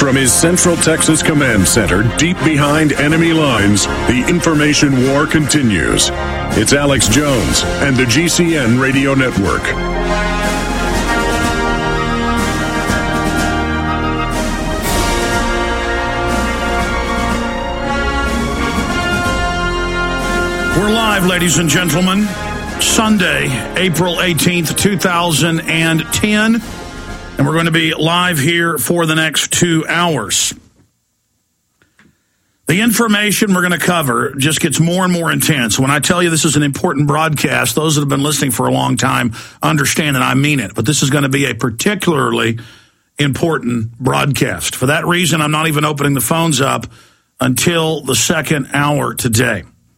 From his Central Texas Command Center, deep behind enemy lines, the information war continues. It's Alex Jones and the GCN Radio Network. We're live, ladies and gentlemen. Sunday, April 18th, 2010. And we're going to be live here for the next 2 hours. The information we're going to cover just gets more and more intense. When I tell you this is an important broadcast, those that have been listening for a long time understand that I mean it. But this is going to be a particularly important broadcast. For that reason, I'm not even opening the phones up until the second hour today.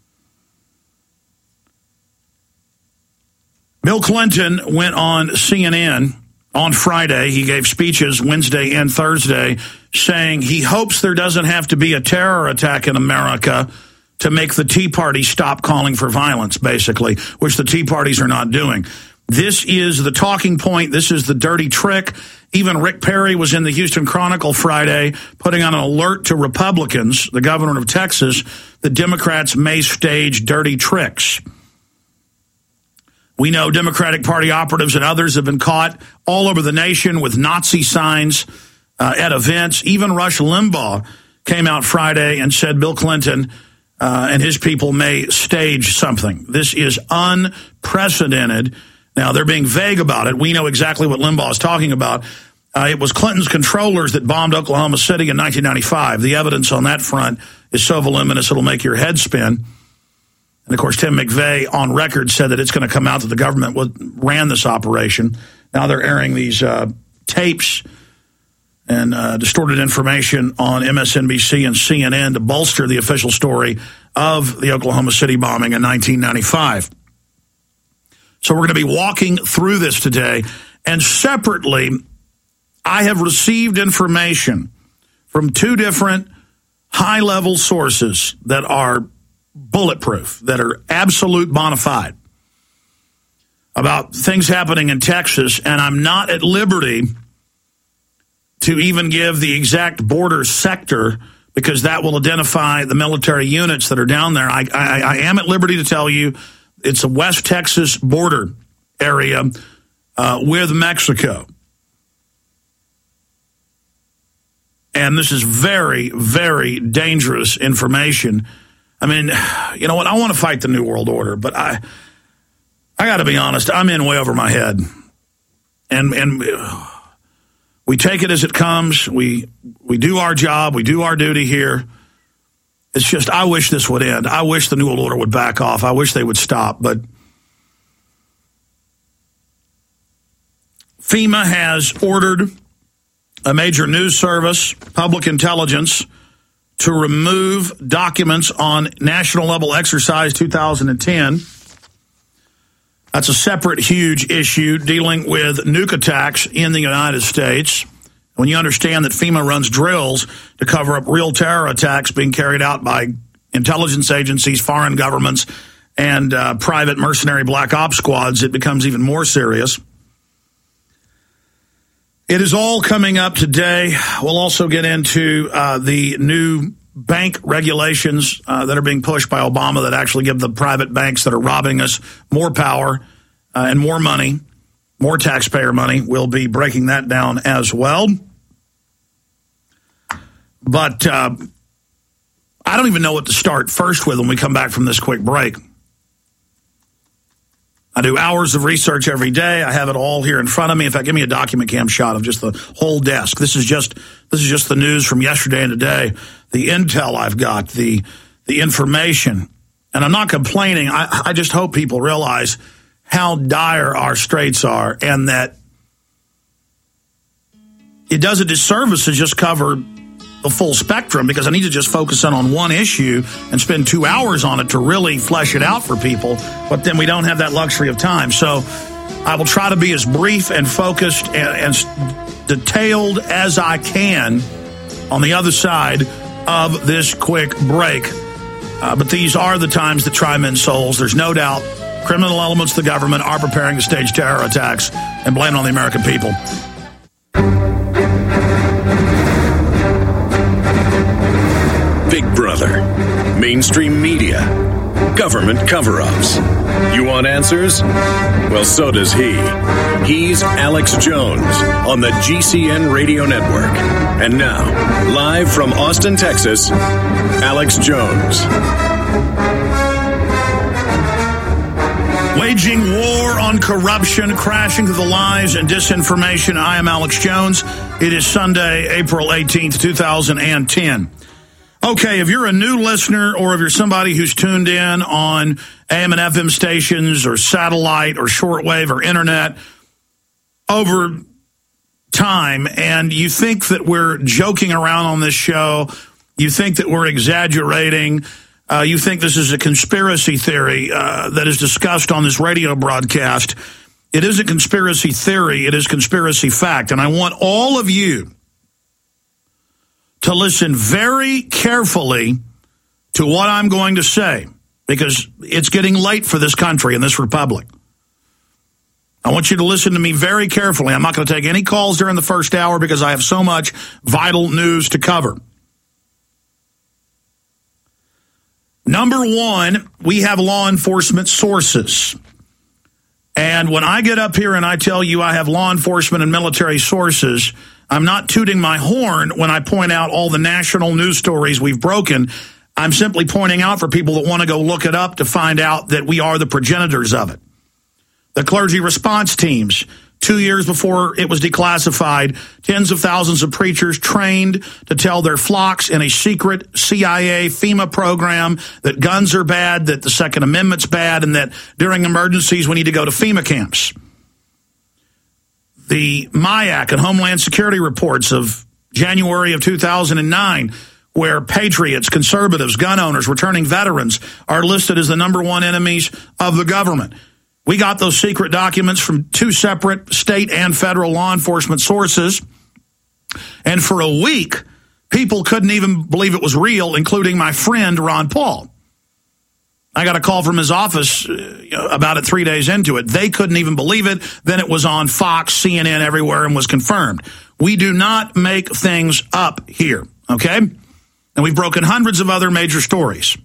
Bill Clinton went on CNN on Friday. He gave speeches Wednesday and Thursday saying he hopes there doesn't have to be a terror attack in America to make the Tea Party stop calling for violence, basically, which the Tea Parties are not doing. This is the talking point. This is the dirty trick. Even Rick Perry was in the Houston Chronicle Friday putting on an alert to Republicans, the governor of Texas, that Democrats may stage dirty tricks. We know Democratic Party operatives and others have been caught all over the nation with Nazi signs at events. Even Rush Limbaugh came out Friday and said Bill Clinton and his people may stage something. This is unprecedented. Now, they're being vague about it. We know exactly what Limbaugh is talking about. It was Clinton's controllers that bombed Oklahoma City in 1995. The evidence on that front is so voluminous it'll make your head spin. And, of course, Tim McVeigh on record said that it's going to come out that the government ran this operation. Now they're airing these tapes and distorted information on MSNBC and CNN to bolster the official story of the Oklahoma City bombing in 1995. So we're going to be walking through this today. And separately, I have received information from two different high-level sources that are bulletproof, that are absolute bona fide about things happening in Texas, and I'm not at liberty to even give the exact border sector because that will identify the military units that are down there. I am at liberty to tell you it's a West Texas border area with Mexico. And this is very, very dangerous information. I mean, you know what? I want to fight the New World Order, but I got to be honest. I'm in way over my head, and we take it as it comes. We do our job. We do our duty here. It's just I wish this would end. I wish the New World Order would back off. I wish they would stop. But FEMA has ordered a major news service, Public Intelligence, to remove documents on National Level Exercise 2010. That's a separate huge issue dealing with nuke attacks in the United States. When you understand that FEMA runs drills to cover up real terror attacks being carried out by intelligence agencies, foreign governments, and private mercenary black ops squads, it becomes even more serious. It is all coming up today. We'll also get into the new bank regulations that are being pushed by Obama that actually give the private banks that are robbing us more power and more money, more taxpayer money. We'll be breaking that down as well. But I don't even know what to start first with when we come back from this quick break. I do hours of research every day. I have it all here in front of me. In fact, give me a document cam shot of just the whole desk. This is just the news from yesterday and today, the intel I've got, the information. And I'm not complaining. I just hope people realize how dire our straits are and that it does a disservice to just cover the full spectrum because I need to just focus in on one issue and spend 2 hours on it to really flesh it out for people, but then we don't have that luxury of time. So I will try to be as brief and focused and detailed as I can on the other side of this quick break. But these are the times that try men's souls. There's no doubt criminal elements of the government are preparing to stage terror attacks and blame it on the American people. another. Mainstream media. Government cover-ups. You want answers? Well, so does he. He's Alex Jones on the GCN Radio Network. And now, live from Austin, Texas, Alex Jones. Waging war on corruption, crashing through the lies and disinformation. I am Alex Jones. It is Sunday, April 18th, 2010. Okay, if you're a new listener or if you're somebody who's tuned in on AM and FM stations or satellite or shortwave or internet over time, and you think that we're joking around on this show, you think that we're exaggerating, you think this is a conspiracy theory that is discussed on this radio broadcast, it is a conspiracy theory, it is conspiracy fact, and I want all of you to listen very carefully to what I'm going to say, because it's getting late for this country and this republic. I want you to listen to me very carefully. I'm not going to take any calls during the first hour because I have so much vital news to cover. Number one, we have law enforcement sources. And when I get up here and I tell you I have law enforcement and military sources, I'm not tooting my horn when I point out all the national news stories we've broken. I'm simply pointing out for people that want to go look it up to find out that we are the progenitors of it. The clergy response teams, 2 years before it was declassified, tens of thousands of preachers trained to tell their flocks in a secret CIA FEMA program that guns are bad, that the Second Amendment's bad, and that during emergencies we need to go to FEMA camps. The MIAC and Homeland Security reports of January of 2009, where patriots, conservatives, gun owners, returning veterans are listed as the number one enemies of the government. We got those secret documents from two separate state and federal law enforcement sources. And for a week, people couldn't even believe it was real, including my friend, Ron Paul. I got a call from his office about it 3 days into it. They couldn't even believe it. Then it was on Fox, CNN, everywhere, and was confirmed. We do not make things up here, okay? And we've broken hundreds of other major stories.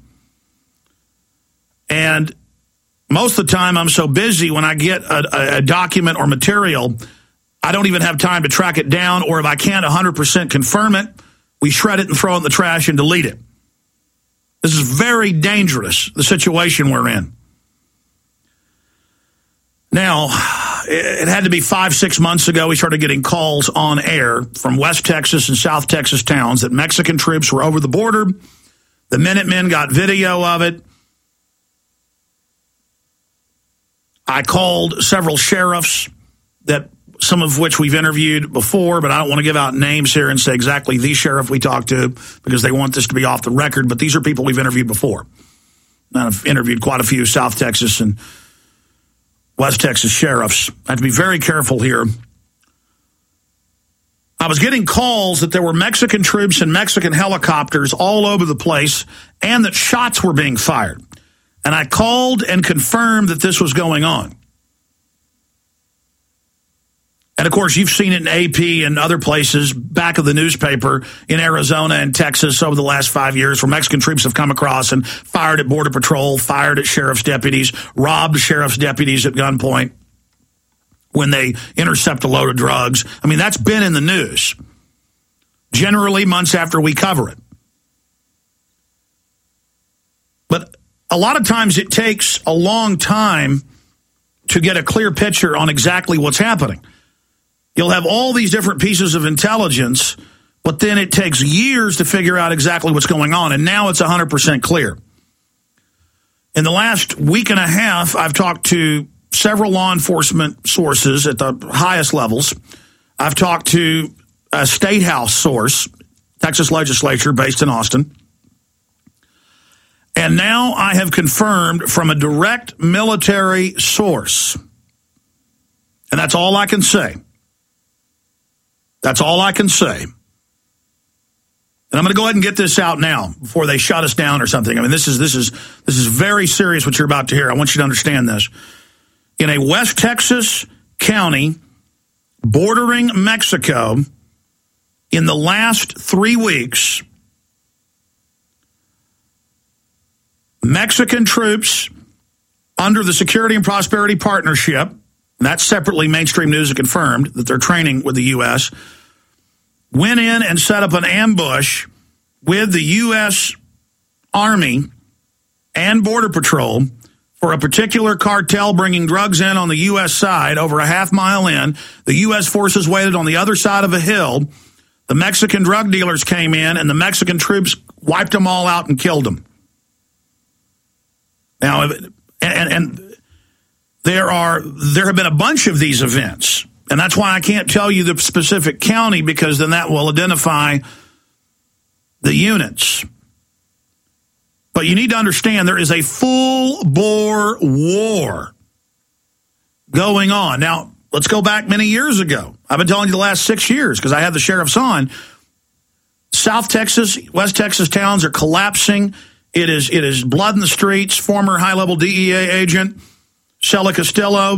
And most of the time, I'm so busy when I get a document or material, I don't even have time to track it down, or if I can't 100% confirm it, we shred it and throw it in the trash and delete it. This is very dangerous, the situation we're in. Now, it had to be 5-6 months ago we started getting calls on air from West Texas and South Texas towns that Mexican troops were over the border. The Minutemen got video of it. I called several sheriffs, that some of which we've interviewed before, but I don't want to give out names here and say exactly the sheriff we talked to because they want this to be off the record, but these are people we've interviewed before. And I've interviewed quite a few South Texas and West Texas sheriffs. I have to be very careful here. I was getting calls that there were Mexican troops and Mexican helicopters all over the place and that shots were being fired. And I called and confirmed that this was going on. And, of course, you've seen it in AP and other places, back of the newspaper in Arizona and Texas over the last 5 years, where Mexican troops have come across and fired at Border Patrol, fired at sheriff's deputies, robbed sheriff's deputies at gunpoint when they intercept a load of drugs. I mean, that's been in the news, generally months after we cover it. But a lot of times it takes a long time to get a clear picture on exactly what's happening. You'll have all these different pieces of intelligence, but then it takes years to figure out exactly what's going on, and now it's 100% clear. In the last week and a half, I've talked to several law enforcement sources at the highest levels. I've talked to a state house source, Texas legislature based in Austin. And now I have confirmed from a direct military source. And that's all I can say. That's all I can say. And I'm going to go ahead and get this out now before they shut us down or something. I mean, this is very serious what you're about to hear. I want you to understand this. In a West Texas county bordering Mexico, in the last 3 weeks, Mexican troops under the Security and Prosperity Partnership, that's separately mainstream news confirmed that they're training with the U.S., went in and set up an ambush with the U.S. Army and Border Patrol for a particular cartel bringing drugs in on the U.S. side over a half-mile in. The U.S. forces waited on the other side of a hill. The Mexican drug dealers came in, and the Mexican troops wiped them all out and killed them. Now, and there have been a bunch of these events, and that's why I can't tell you the specific county, because then that will identify the units. But you need to understand there is a full-bore war going on. Now, let's go back many years ago. I've been telling you the last 6 years because I had the sheriffs on. South Texas, West Texas towns are collapsing. It is blood in the streets. Former high-level DEA agent Shelley Costello,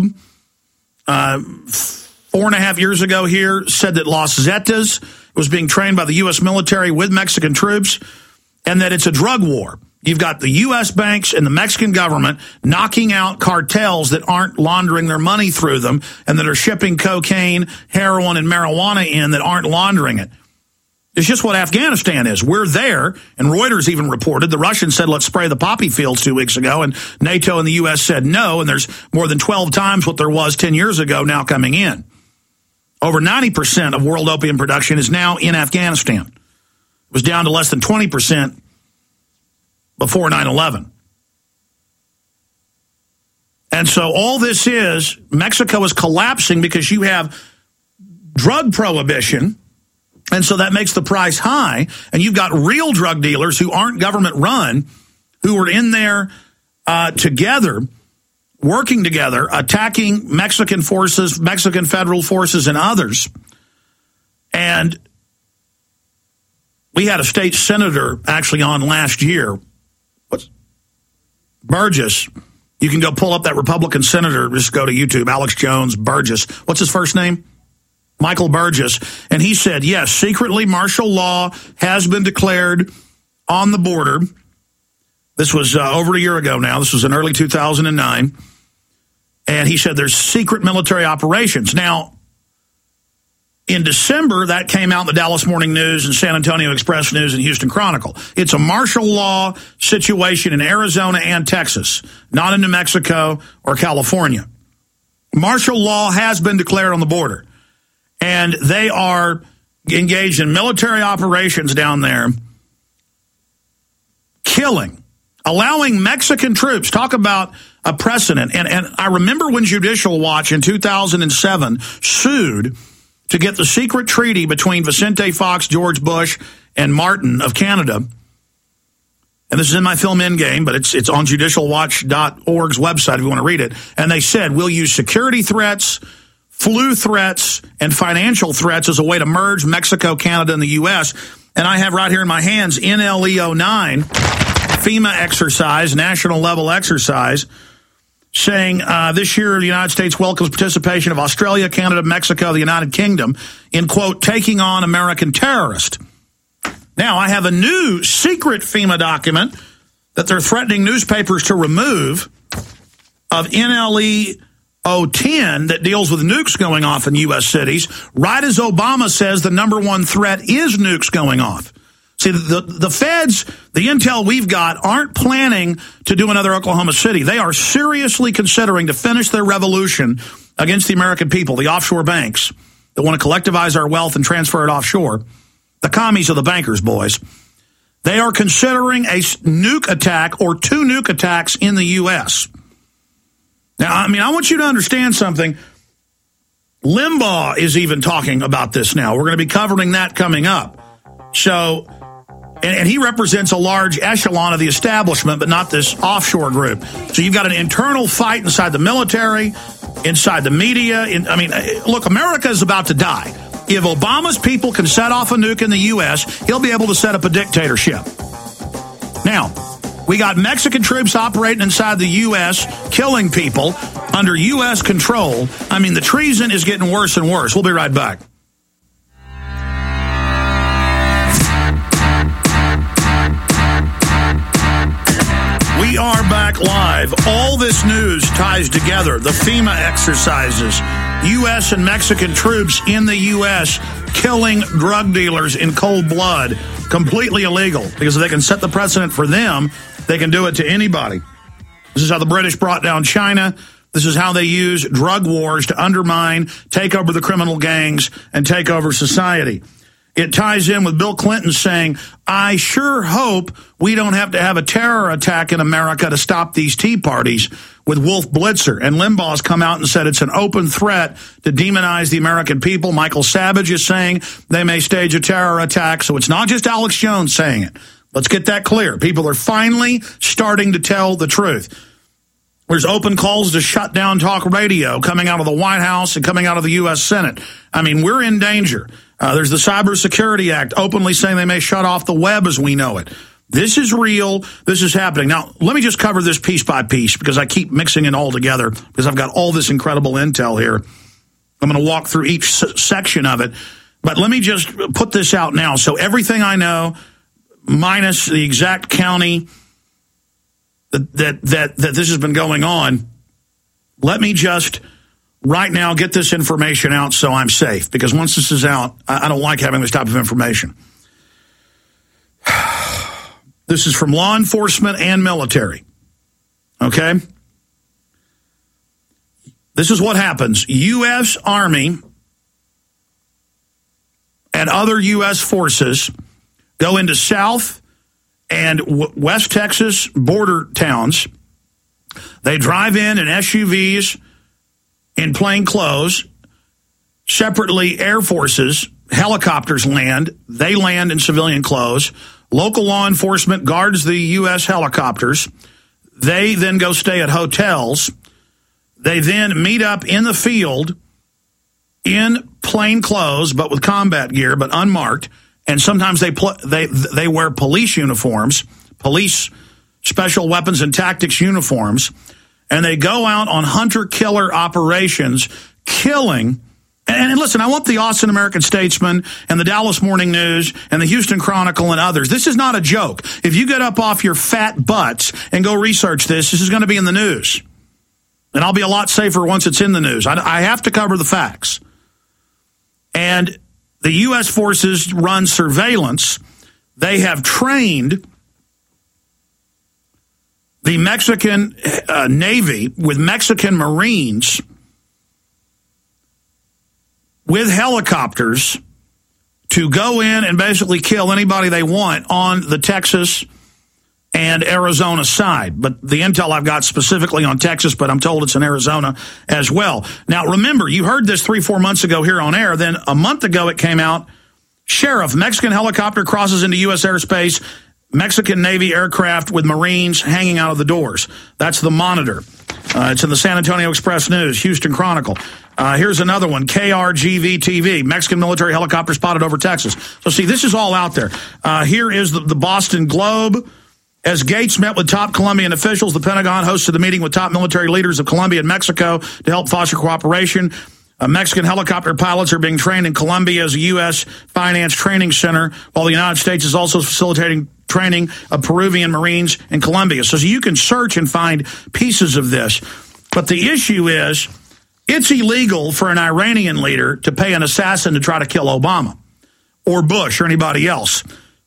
4.5 years ago here, said that Los Zetas was being trained by the U.S. military with Mexican troops, and that it's a drug war. You've got the U.S. banks and the Mexican government knocking out cartels that aren't laundering their money through them and that are shipping cocaine, heroin, and marijuana in that aren't laundering it. It's just what Afghanistan is. We're there, and Reuters even reported the Russians said, let's spray the poppy fields 2 weeks ago, and NATO and the U.S. said no, and there's more than 12 times what there was 10 years ago now coming in. Over 90% of world opium production is now in Afghanistan. It was down to less than 20% before 9/11. And so all this is, Mexico is collapsing because you have drug prohibition, and so that makes the price high, and you've got real drug dealers who aren't government run, who are in there together, working together, attacking Mexican forces, Mexican federal forces, and others. And we had a state senator actually on last year, Burgess. You can go pull up that Republican senator. Just go to YouTube, Alex Jones, Burgess. What's his first name? Michael Burgess. And he said, yes, secretly martial law has been declared on the border. This was over a year ago now. This was in early 2009. And he said there's secret military operations. Now, in December, that came out in the Dallas Morning News and San Antonio Express News and Houston Chronicle. It's a martial law situation in Arizona and Texas, not in New Mexico or California. Martial law has been declared on the border, and they are engaged in military operations down there, killing, allowing Mexican troops. Talk about a precedent. And I remember when Judicial Watch in 2007 sued to get the secret treaty between Vicente Fox, George Bush, and Martin of Canada. And this is in my film Endgame, but it's on judicialwatch.org's website if you want to read it. And they said, we'll use security threats, flu threats, and financial threats as a way to merge Mexico, Canada, and the U.S. And I have right here in my hands NLE-09, FEMA exercise, national level exercise, saying this year the United States welcomes participation of Australia, Canada, Mexico, the United Kingdom in, quote, taking on American terrorists. Now, I have a new secret FEMA document that they're threatening newspapers to remove of NLE-010 that deals with nukes going off in U.S. cities, right as Obama says the number one threat is nukes going off. See, the feds, the intel we've got, aren't planning to do another Oklahoma City. They are seriously considering to finish their revolution against the American people, the offshore banks that want to collectivize our wealth and transfer it offshore. The commies are the bankers, boys. They are considering a nuke attack or 2 nuke attacks in the U.S. Now, I mean, I want you to understand something. Limbaugh is even talking about this now. We're going to be covering that coming up. So, and he represents a large echelon of the establishment, but not this offshore group. So you've got an internal fight inside the military, inside the media. Look, America is about to die. If Obama's people can set off a nuke in the U.S., he'll be able to set up a dictatorship. Now, we got Mexican troops operating inside the U.S., killing people under U.S. control. I mean, the treason is getting worse and worse. We'll be right back. We are back live. All this news ties together. The FEMA exercises, U.S. and Mexican troops in the U.S. killing drug dealers in cold blood, completely illegal, because if they can set the precedent for them, they can do it to anybody. This is how the British brought down China. This is how they use drug wars to undermine, take over the criminal gangs, and take over society. It ties in with Bill Clinton saying, I sure hope we don't have to have a terror attack in America to stop these Tea Parties, with Wolf Blitzer. And Limbaugh's come out and said it's an open threat to demonize the American people. Michael Savage is saying they may stage a terror attack. So it's not just Alex Jones saying it. Let's get that clear. People are finally starting to tell the truth. There's open calls to shut down talk radio coming out of the White House and coming out of the U.S. Senate. I mean, we're in danger. There's the Cybersecurity Act openly saying they may shut off the web as we know it. This is real. This is happening. Now, let me just cover this piece by piece because I keep mixing it all together because I've got all this incredible intel here. I'm going to walk through each section of it. But let me just put this out now. So everything I know, minus the exact county that this has been going on, let me just right now get this information out so I'm safe, because once this is out, I don't like having this type of information. This is from law enforcement and military, okay? This is what happens. U.S. Army and other U.S. forces go into South and West Texas border towns. They drive in SUVs in plain clothes. Separately, Air Forces, helicopters land. They land in civilian clothes. Local law enforcement guards the U.S. helicopters. They then go stay at hotels. They then meet up in the field in plain clothes, but with combat gear, but unmarked. And sometimes they wear police uniforms, police special weapons and tactics uniforms, and they go out on hunter-killer operations, killing. And listen, I want the Austin American-Statesman and the Dallas Morning News and the Houston Chronicle and others. This is not a joke. If you get up off your fat butts and go research this is going to be in the news. And I'll be a lot safer once it's in the news. I have to cover the facts. And the U.S. forces run surveillance. They have trained the Mexican Navy with Mexican Marines with helicopters to go in and basically kill anybody they want on the Texas and Arizona side. But the intel I've got specifically on Texas, but I'm told it's in Arizona as well. Now, remember, you heard this 3-4 months ago here on air. Then a month ago it came out, Sheriff, Mexican helicopter crosses into U.S. airspace, Mexican Navy aircraft with Marines hanging out of the doors. That's the Monitor. It's in the San Antonio Express News, Houston Chronicle. Here's another one, KRGV-TV, Mexican military helicopter spotted over Texas. So see, this is all out there. Here is the Boston Globe. As Gates met with top Colombian officials, the Pentagon hosted a meeting with top military leaders of Colombia and Mexico to help foster cooperation. Mexican helicopter pilots are being trained in Colombia as a U.S. finance training center, while the United States is also facilitating training of Peruvian Marines in Colombia. So you can search and find pieces of this. But the issue is, it's illegal for an Iranian leader to pay an assassin to try to kill Obama or Bush or anybody else.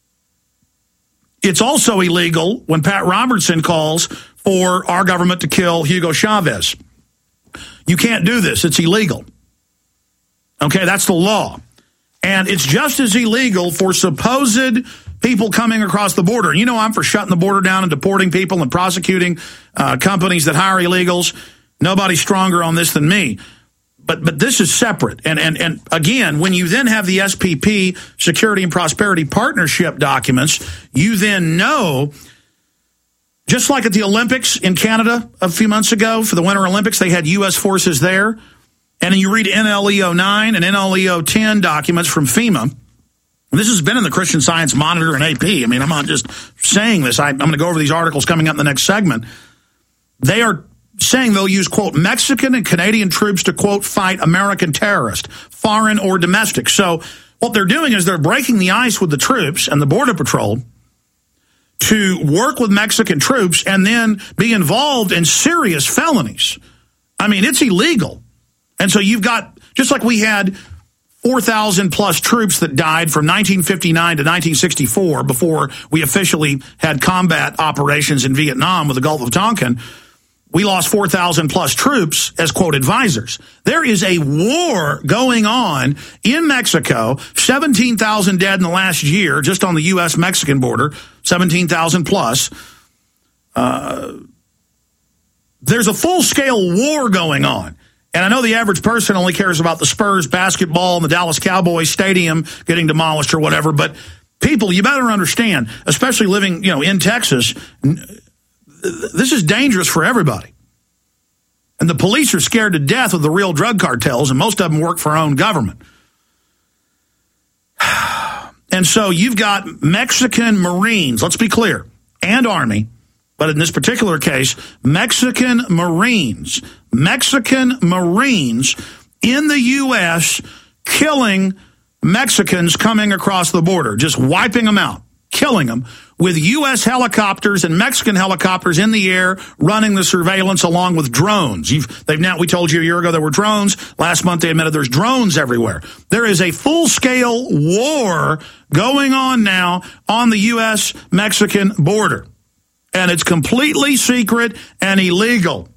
It's also illegal when Pat Robertson calls for our government to kill Hugo Chavez. You can't do this. It's illegal. Okay, that's the law. And it's just as illegal for supposed people coming across the border. You know I'm for shutting the border down and deporting people and prosecuting companies that hire illegals. Nobody's stronger on this than me. But this is separate. And again, when you then have the SPP, Security and Prosperity Partnership documents, you then know, just like at the Olympics in Canada a few months ago, for the Winter Olympics, they had U.S. forces there. And then you read NLEO 9 and NLEO 10 documents from FEMA. And this has been in the Christian Science Monitor and AP. I mean, I'm not just saying this. I'm going to go over these articles coming up in the next segment. They are saying they'll use, quote, Mexican and Canadian troops to, quote, fight American terrorists, foreign or domestic. So what they're doing is they're breaking the ice with the troops and the Border Patrol to work with Mexican troops and then be involved in serious felonies. I mean, it's illegal. And so you've got, just like we had 4,000 plus troops that died from 1959 to 1964 before we officially had combat operations in Vietnam with the Gulf of Tonkin, we lost 4,000 plus troops as, quote, advisors. There is a war going on in Mexico, 17,000 dead in the last year, just on the U.S.-Mexican border, 17,000 plus. There's a full-scale war going on. And I know the average person only cares about the Spurs basketball and the Dallas Cowboys stadium getting demolished or whatever. But people, you better understand, especially living, in Texas, this is dangerous for everybody. And the police are scared to death of the real drug cartels, and most of them work for our own government. And so you've got Mexican Marines, let's be clear, and Army, but in this particular case, Mexican Marines in the U.S. killing Mexicans coming across the border, just wiping them out, killing them, with U.S. helicopters and Mexican helicopters in the air running the surveillance along with drones. We told you a year ago there were drones. Last month they admitted there's drones everywhere. There is a full-scale war going on now on the U.S.-Mexican border. And it's completely secret and illegal.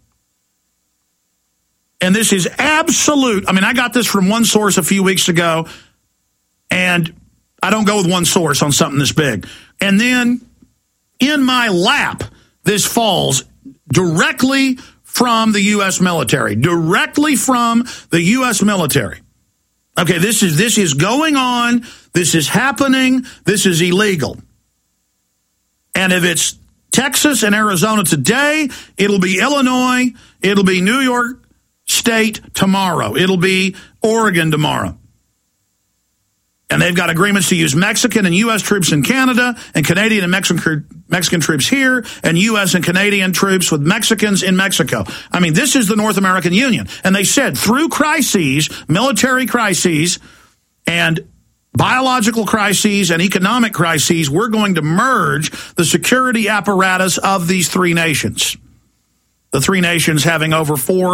And this is absolute. I mean, I got this from one source a few weeks ago, and I don't go with one source on something this big. And then in my lap, this falls directly from the U.S. military. Directly from the U.S. military. Okay, this is going on. This is happening. This is illegal. And if it's Texas and Arizona today, it'll be Illinois, it'll be New York State tomorrow, it'll be Oregon tomorrow. And they've got agreements to use Mexican and U.S. troops in Canada, and Canadian and Mexican troops here, and U.S. and Canadian troops with Mexicans in Mexico. I mean, this is the North American Union. And they said through crises, military crises, and biological crises and economic crises, we're going to merge the security apparatus of these three nations. The three nations having over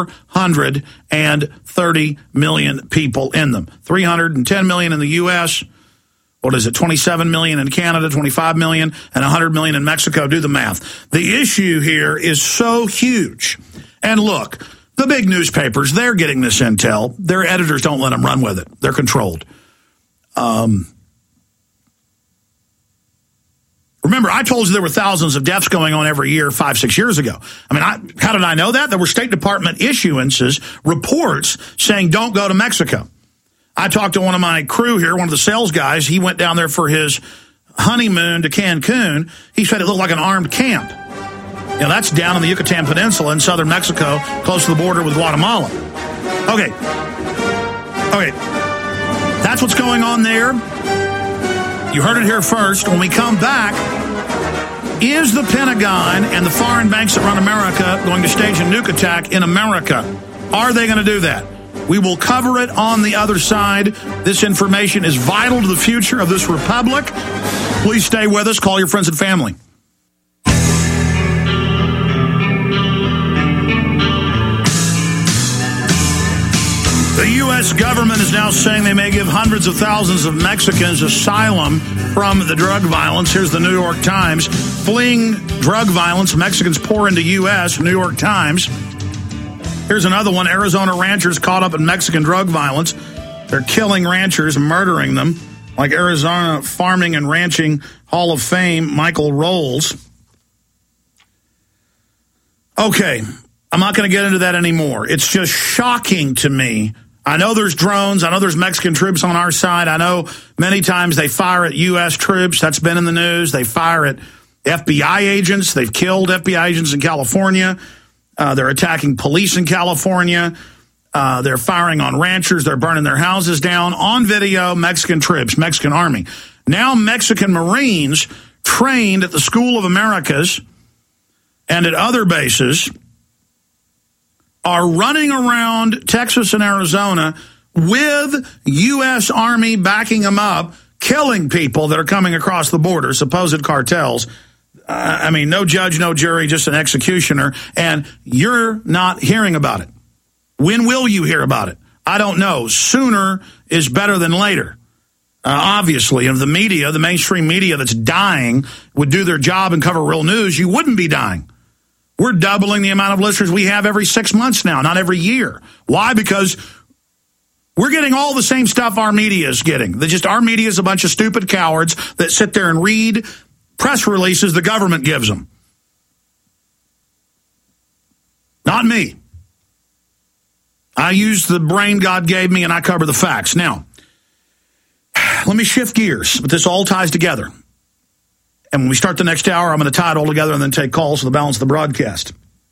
430 million people in them. 310 million in the U.S., 27 million in Canada, 25 million, and 100 million in Mexico. Do the math. The issue here is so huge. And look, the big newspapers, they're getting this intel. Their editors don't let them run with it. They're controlled. Remember, I told you there were thousands of deaths going on every year 5-6 years ago. I mean, how did I know that? There were State Department issuances, reports saying don't go to Mexico. I talked to one of my crew here, one of the sales guys. He went down there for his honeymoon to Cancun. He said it looked like an armed camp. That's down in the Yucatan Peninsula in southern Mexico, close to the border with Guatemala. Okay. That's what's going on there. You heard it here first. When we come back, is the Pentagon and the foreign banks that run America going to stage a nuke attack in America? Are they going to do that? We will cover it on the other side. This information is vital to the future of this republic. Please stay with us. Call your friends and family. The U.S. government is now saying they may give hundreds of thousands of Mexicans asylum from the drug violence. Here's the New York Times. Fleeing drug violence, Mexicans pour into U.S., New York Times. Here's another one. Arizona ranchers caught up in Mexican drug violence. They're killing ranchers, murdering them, like Arizona Farming and Ranching Hall of Fame, Michael Rolls. Okay, I'm not going to get into that anymore. It's just shocking to me. I know there's drones. I know there's Mexican troops on our side. I know many times they fire at U.S. troops. That's been in the news. They fire at FBI agents. They've killed FBI agents in California. They're attacking police in California. They're firing on ranchers. They're burning their houses down. On video, Mexican troops, Mexican Army. Now Mexican Marines trained at the School of Americas and at other bases are running around Texas and Arizona with U.S. Army backing them up, killing people that are coming across the border, supposed cartels. I mean, no judge, no jury, just an executioner, and you're not hearing about it. When will you hear about it? I don't know. Sooner is better than later. Obviously, if the media, the mainstream media that's dying, would do their job and cover real news, you wouldn't be dying. We're doubling the amount of listeners we have every 6 months now, not every year. Why? Because we're getting all the same stuff our media is getting. Our media is a bunch of stupid cowards that sit there and read press releases the government gives them. Not me. I use the brain God gave me and I cover the facts. Now, let me shift gears, but this all ties together. And when we start the next hour, I'm going to tie it all together and then take calls for the balance of the broadcast.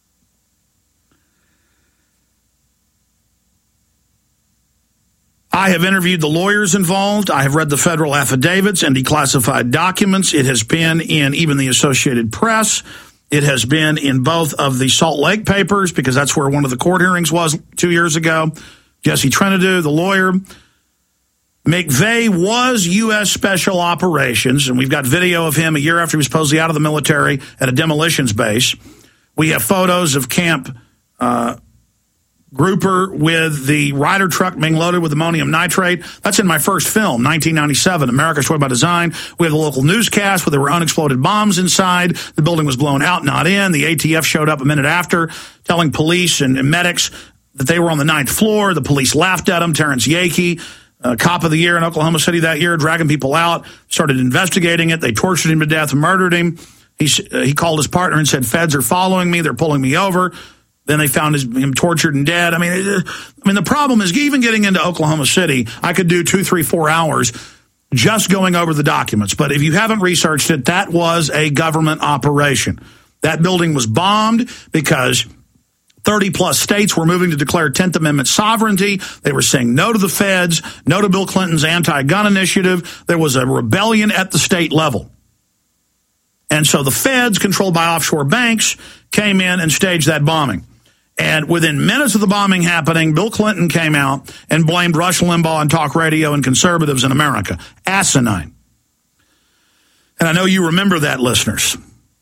I have interviewed the lawyers involved. I have read the federal affidavits and declassified documents. It has been in even the Associated Press. It has been in both of the Salt Lake papers, because that's where one of the court hearings was 2 years ago. Jesse Trentadue, the lawyer. McVeigh was U.S. Special Operations, and we've got video of him a year after he was supposedly out of the military at a demolitions base. We have photos of Camp Grouper with the Ryder truck being loaded with ammonium nitrate. That's in my first film, 1997, America Destroyed by Design. We have a local newscast where there were unexploded bombs inside. The building was blown out, not in. The ATF showed up a minute after, telling police and medics that they were on the 9th floor. The police laughed at them. Terrence Yakey, cop of the year in Oklahoma City that year, dragging people out, started investigating it. They tortured him to death and murdered him. He called his partner and said, "Feds are following me. They're pulling me over." Then they found him tortured and dead. I mean, the problem is, even getting into Oklahoma City, I could do 2, 3, 4 hours just going over the documents. But if you haven't researched it, that was a government operation. That building was bombed because 30-plus states were moving to declare 10th Amendment sovereignty. They were saying no to the feds, no to Bill Clinton's anti-gun initiative. There was a rebellion at the state level. And so the feds, controlled by offshore banks, came in and staged that bombing. And within minutes of the bombing happening, Bill Clinton came out and blamed Rush Limbaugh and talk radio and conservatives in America. Asinine. And I know you remember that, listeners.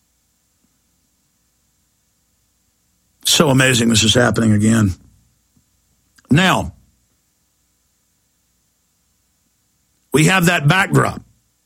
So amazing this is happening again. Now, we have that backdrop.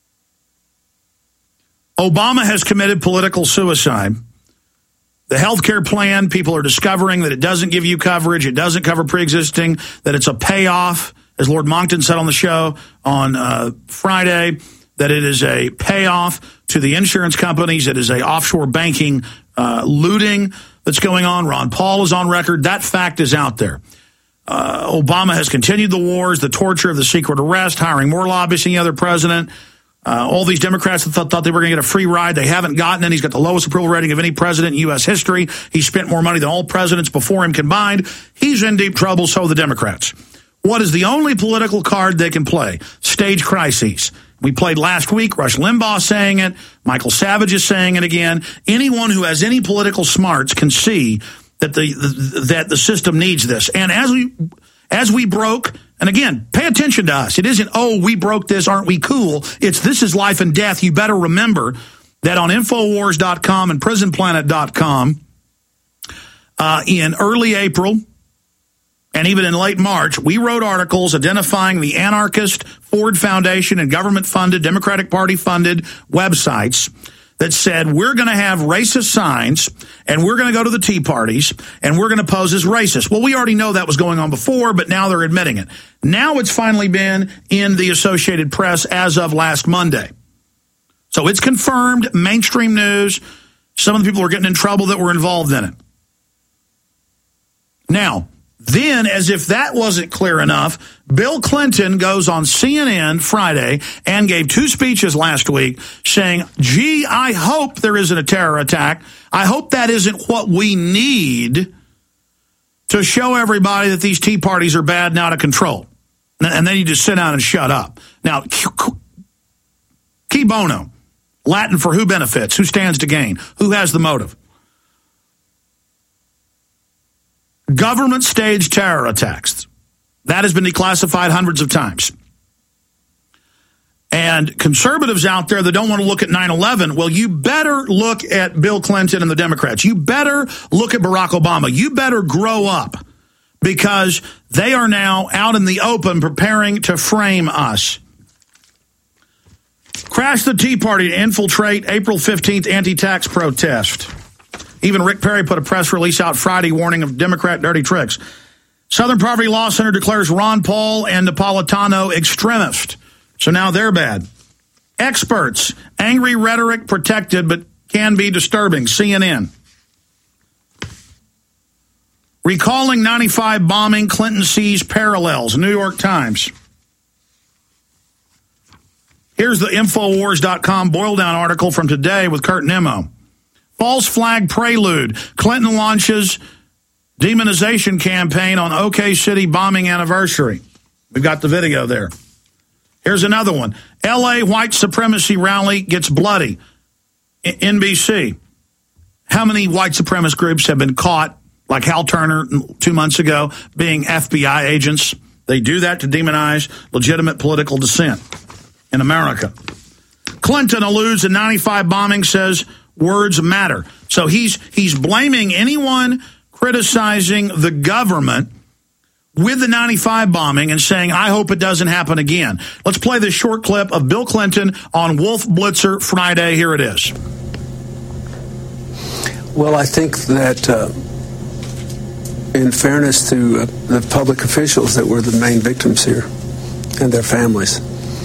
Obama has committed political suicide. The health care plan, people are discovering that it doesn't give you coverage, it doesn't cover pre-existing, that it's a payoff, as Lord Monckton said on the show on Friday, that it is a payoff to the insurance companies. It is a offshore banking looting that's going on. Ron Paul is on record. That fact is out there. Obama has continued the wars, the torture of the secret arrest, hiring more lobbyists than the other president. All these Democrats that thought they were going to get a free ride, they haven't gotten it. He's got the lowest approval rating of any president in U.S. history. He spent more money than all presidents before him combined. He's in deep trouble, so are the Democrats. What is the only political card they can play? Stage crises. We played last week, Rush Limbaugh saying it, Michael Savage is saying it again. Anyone who has any political smarts can see that the system needs this. And as we broke, and again, pay attention to us. It isn't, oh, we broke this, aren't we cool? It's, this is life and death. You better remember that on Infowars.com and PrisonPlanet.com in early April and even in late March, we wrote articles identifying the anarchist Ford Foundation and government-funded, Democratic Party-funded websites that said, we're going to have racist signs, and we're going to go to the Tea Parties, and we're going to pose as racist. Well, we already know that was going on before, but now they're admitting it. Now it's finally been in the Associated Press as of last Monday. So it's confirmed, mainstream news. Some of the people are getting in trouble that were involved in it. Now, then, as if that wasn't clear enough, Bill Clinton goes on CNN Friday and gave 2 speeches last week saying, gee, I hope there isn't a terror attack. I hope that isn't what we need to show everybody that these Tea Parties are bad and out of control. And then you just sit down and shut up. Now, qui bono, Latin for who benefits, who stands to gain, who has the motive. Government staged terror attacks. That has been declassified hundreds of times. And conservatives out there that don't want to look at 9/11, well, you better look at Bill Clinton and the Democrats. You better look at Barack Obama. You better grow up, because they are now out in the open preparing to frame us. Crash the Tea Party to infiltrate April 15th anti-tax protest. Even Rick Perry put a press release out Friday warning of Democrat dirty tricks. Southern Poverty Law Center declares Ron Paul and Napolitano extremist. So now they're bad. Experts, angry rhetoric protected but can be disturbing. CNN. Recalling 95 bombing, Clinton sees parallels. New York Times. Here's the Infowars.com boil-down article from today with Kurt Nimmo. False flag prelude. Clinton launches demonization campaign on OK City bombing anniversary. We've got the video there. Here's another one. L.A. white supremacy rally gets bloody. NBC. How many white supremacist groups have been caught, like Hal Turner 2 months ago, being FBI agents? They do that to demonize legitimate political dissent in America. Clinton alludes to 95 bombing, says words matter. So he's blaming anyone criticizing the government with the 95 bombing and saying, I hope it doesn't happen again. Let's play this short clip of Bill Clinton on Wolf Blitzer Friday. Here it is. Well, I think that in fairness to the public officials that were the main victims here and their families,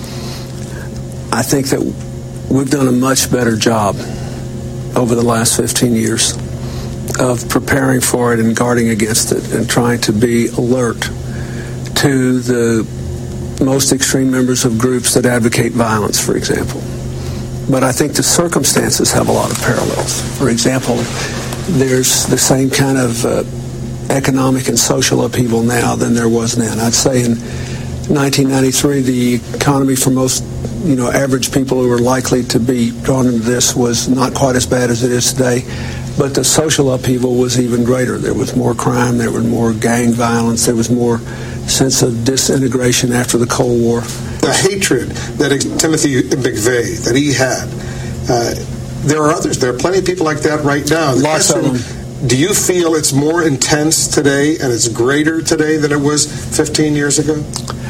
I think that we've done a much better job over the last 15 years of preparing for it and guarding against it and trying to be alert to the most extreme members of groups that advocate violence, for example. But I think the circumstances have a lot of parallels. For example, there's the same kind of economic and social upheaval now than there was then. I'd say in 1993, the economy for most average people who were likely to be drawn into this was not quite as bad as it is today. But the social upheaval was even greater. There was more crime, there was more gang violence, there was more sense of disintegration after the Cold War. The hatred that Timothy McVeigh, that he had, there are others. There are plenty of people like that right now. Lots of them. Do you feel it's more intense today and it's greater today than it was 15 years ago?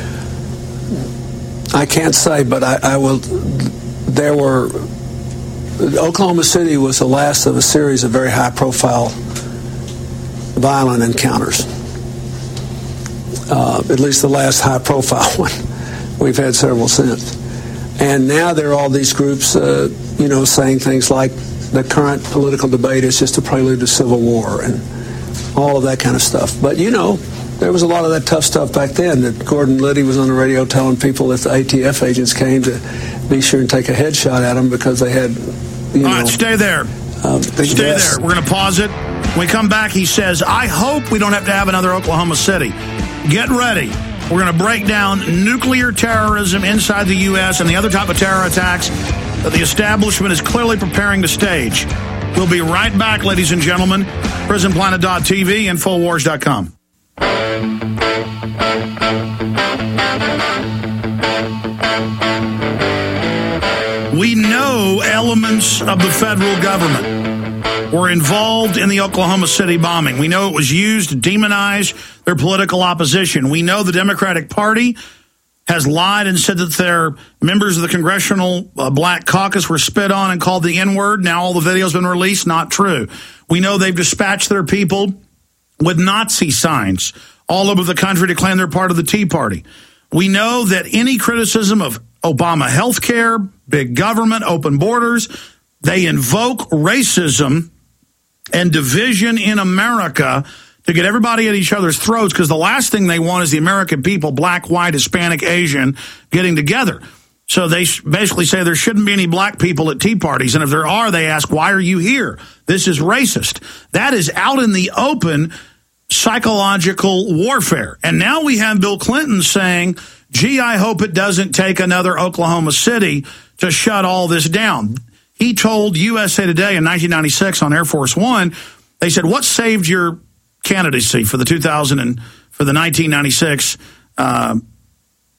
I can't say, but I will. There were. Oklahoma City was the last of a series of very high-profile violent encounters. At least the last high-profile one. We've had several since. And now there are all these groups, saying things like the current political debate is just a prelude to civil war and all of that kind of stuff. But, there was a lot of that tough stuff back then. That Gordon Liddy was on the radio telling people if the ATF agents came to be sure and take a headshot at them because they had, All right, stay there. Stay there. We're going to pause it. When we come back, he says, I hope we don't have to have another Oklahoma City. Get ready. We're going to break down nuclear terrorism inside the U.S. and the other type of terror attacks that the establishment is clearly preparing to stage. We'll be right back, ladies and gentlemen. PrisonPlanet.tv, Infowars.com. We know elements of the federal government were involved in the Oklahoma City bombing. We know it was used to demonize their political opposition. We know the Democratic Party has lied and said that their members of the Congressional Black Caucus were spit on and called the N-word. Now all the video's been released. Not true. We know they've dispatched their people with Nazi signs all over the country to claim they're part of the Tea Party. We know that any criticism of Obama health care, big government, open borders, they invoke racism and division in America to get everybody at each other's throats, because the last thing they want is the American people, black, white, Hispanic, Asian, getting together. So they basically say there shouldn't be any black people at tea parties. And if there are, they ask, why are you here? This is racist. That is out in the open psychological warfare. And now we have Bill Clinton saying, gee, I hope it doesn't take another Oklahoma City to shut all this down. He told USA Today in 1996 on Air Force One, they said, what saved your candidacy for the 1996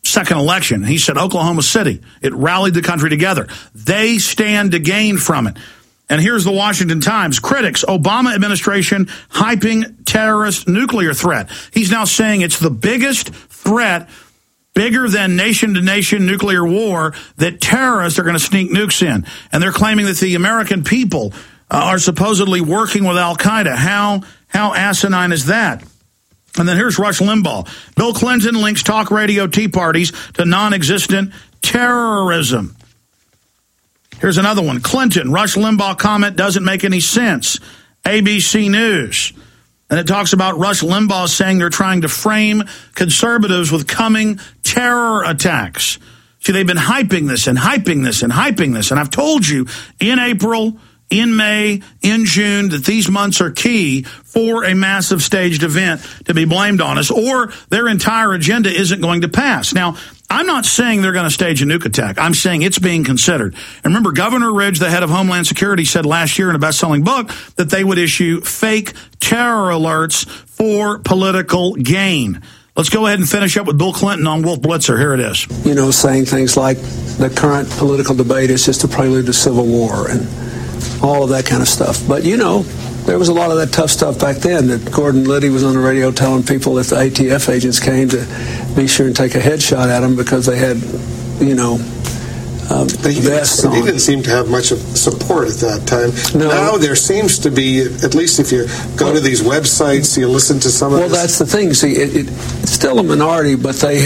second election. He said Oklahoma City, it rallied the country together. They stand to gain from it. And here's the Washington Times. Critics, Obama administration hyping terrorist nuclear threat. He's now saying it's the biggest threat, bigger than nation-to-nation nuclear war, that terrorists are going to sneak nukes in. And they're claiming that the American people are supposedly working with al-Qaeda. How asinine is that? And then here's Rush Limbaugh. Bill Clinton links talk radio Tea Parties to non-existent terrorism. Here's another one. Clinton, Rush Limbaugh comment doesn't make any sense. ABC News. And it talks about Rush Limbaugh saying they're trying to frame conservatives with coming terror attacks. See, they've been hyping this and hyping this and hyping this. And I've told you in April, in May, in June, that these months are key for a massive staged event to be blamed on us, or their entire agenda isn't going to pass. Now, I'm not saying they're going to stage a nuke attack. I'm saying it's being considered. And remember, Governor Ridge, the head of Homeland Security, said last year in a best-selling book that they would issue fake terror alerts for political gain. Let's go ahead and finish up with Bill Clinton on Wolf Blitzer. Here it is. You know, saying things like the current political debate is just a prelude to civil war and all of that kind of stuff. But, you know, there was a lot of that tough stuff back then that Gordon Liddy was on the radio telling people if the ATF agents came to be sure and take a headshot at them because they had, you know, vests on. He didn't seem to have much of support at that time. No. Now there seems to be, at least if you go to these websites, you listen to some of Well, that's the thing. See, it's still a minority, but they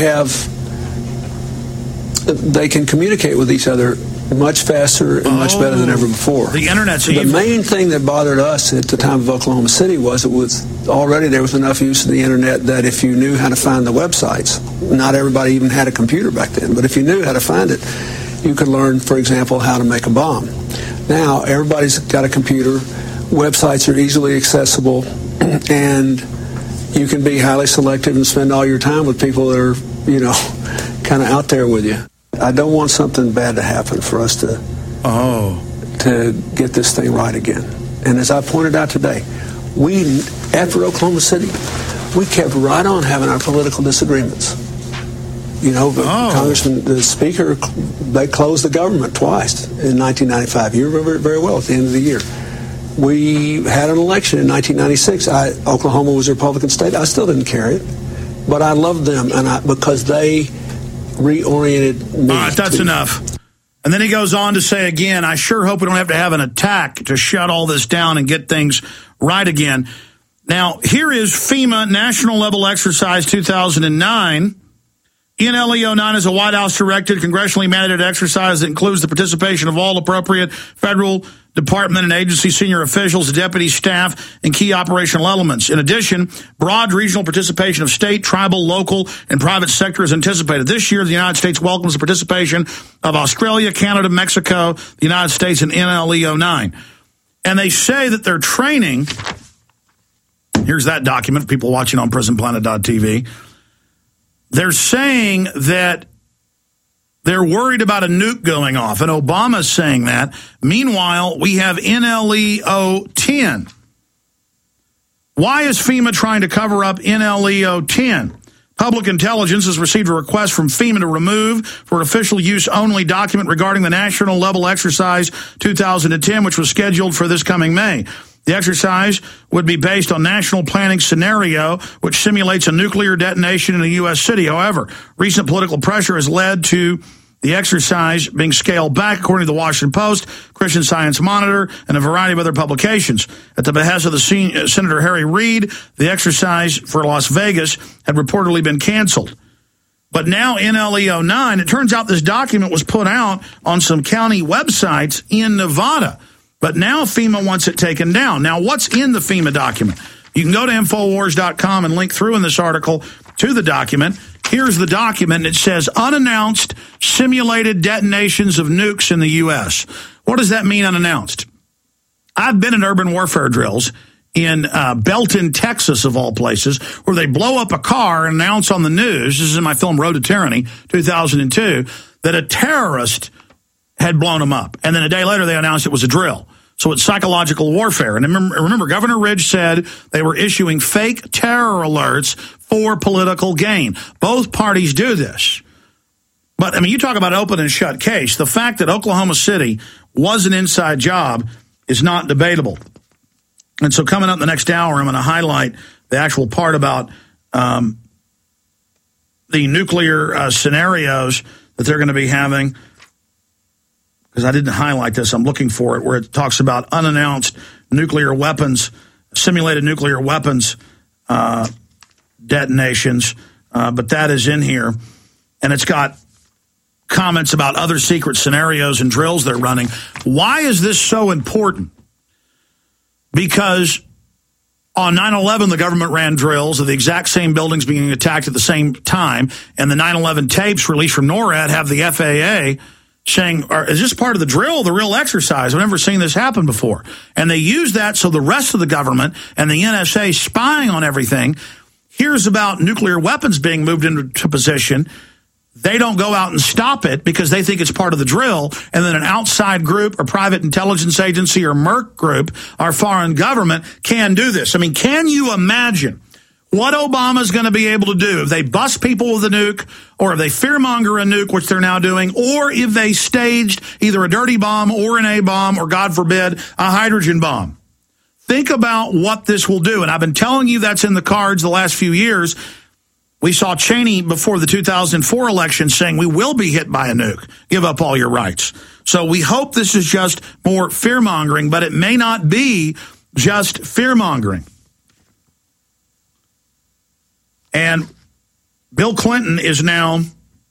can communicate with each other much faster and much better than ever before. The internet's the evil. main thing that bothered us at the time of Oklahoma City was already there was enough use of the internet that if you knew how to find the websites, not everybody even had a computer back then, but if you knew how to find it, you could learn, for example, how to make a bomb. Now, everybody's got a computer, websites are easily accessible, and you can be highly selective and spend all your time with people that are, you know, kind of out there with you. I don't want something bad to happen for us to get this thing right again. And as I pointed out today, after Oklahoma City, we kept right on having our political disagreements. You know, Congressman, the Speaker, they closed the government twice in 1995. You remember it very well at the end of the year. We had an election in 1996. Oklahoma was a Republican state. I still didn't care it, but I loved them because they reoriented me. All right, that's enough. And then he goes on to say again, I sure hope we don't have to have an attack to shut all this down and get things right again. Now, here is FEMA National Level Exercise 2009. NLE-09 is a White House-directed, congressionally mandated exercise that includes the participation of all appropriate federal department and agency senior officials, deputy staff, and key operational elements. In addition, broad regional participation of state, tribal, local, and private sector is anticipated. This year, the United States welcomes the participation of Australia, Canada, Mexico, the United States, and NLE-09. And they say that they're training. Here's that document for people watching on PrisonPlanet.tv. They're saying that they're worried about a nuke going off, and Obama's saying that. Meanwhile, we have NLE-010. Why is FEMA trying to cover up NLE-010? Public Intelligence has received a request from FEMA to remove for official use only document regarding the National Level Exercise 2010, which was scheduled for this coming May. The exercise would be based on national planning scenario, which simulates a nuclear detonation in a U.S. city. However, recent political pressure has led to the exercise being scaled back, according to the Washington Post, Christian Science Monitor, and a variety of other publications. At the behest of the Senator Harry Reid, the exercise for Las Vegas had reportedly been canceled. But now NLE-09, it turns out this document was put out on some county websites in Nevada. But now FEMA wants it taken down. Now, what's in the FEMA document? You can go to Infowars.com and link through in this article to the document. Here's the document. It says, unannounced simulated detonations of nukes in the U.S. What does that mean, unannounced? I've been in urban warfare drills in Belton, Texas, of all places, where they blow up a car and announce on the news, this is in my film Road to Tyranny, 2002, that a terrorist had blown them up. And then a day later, they announced it was a drill. So it's psychological warfare. And remember, Governor Ridge said they were issuing fake terror alerts for political gain. Both parties do this. But, I mean, you talk about open and shut case. The fact that Oklahoma City was an inside job is not debatable. And so coming up in the next hour, I'm going to highlight the actual part about the nuclear scenarios that they're going to be having. Because I didn't highlight this. I'm looking for it, where it talks about unannounced nuclear weapons, simulated nuclear weapons detonations. But that is in here. And it's got comments about other secret scenarios and drills they're running. Why is this so important? Because on 9/11, the government ran drills of the exact same buildings being attacked at the same time, and the 9/11 tapes released from NORAD have the FAA saying, is this part of the drill, the real exercise? I've never seen this happen before. And they use that so the rest of the government and the NSA spying on everything hears about nuclear weapons being moved into position. They don't go out and stop it because they think it's part of the drill, and then an outside group or private intelligence agency or Merc group, our foreign government, can do this. I mean, can you imagine what Obama's going to be able to do if they bust people with a nuke, or if they fearmonger a nuke, which they're now doing, or if they staged either a dirty bomb or an A-bomb or, God forbid, a hydrogen bomb? Think about what this will do. And I've been telling you that's in the cards the last few years. We saw Cheney before the 2004 election saying we will be hit by a nuke. Give up all your rights. So we hope this is just more fear-mongering, but it may not be just fear-mongering. And Bill Clinton is now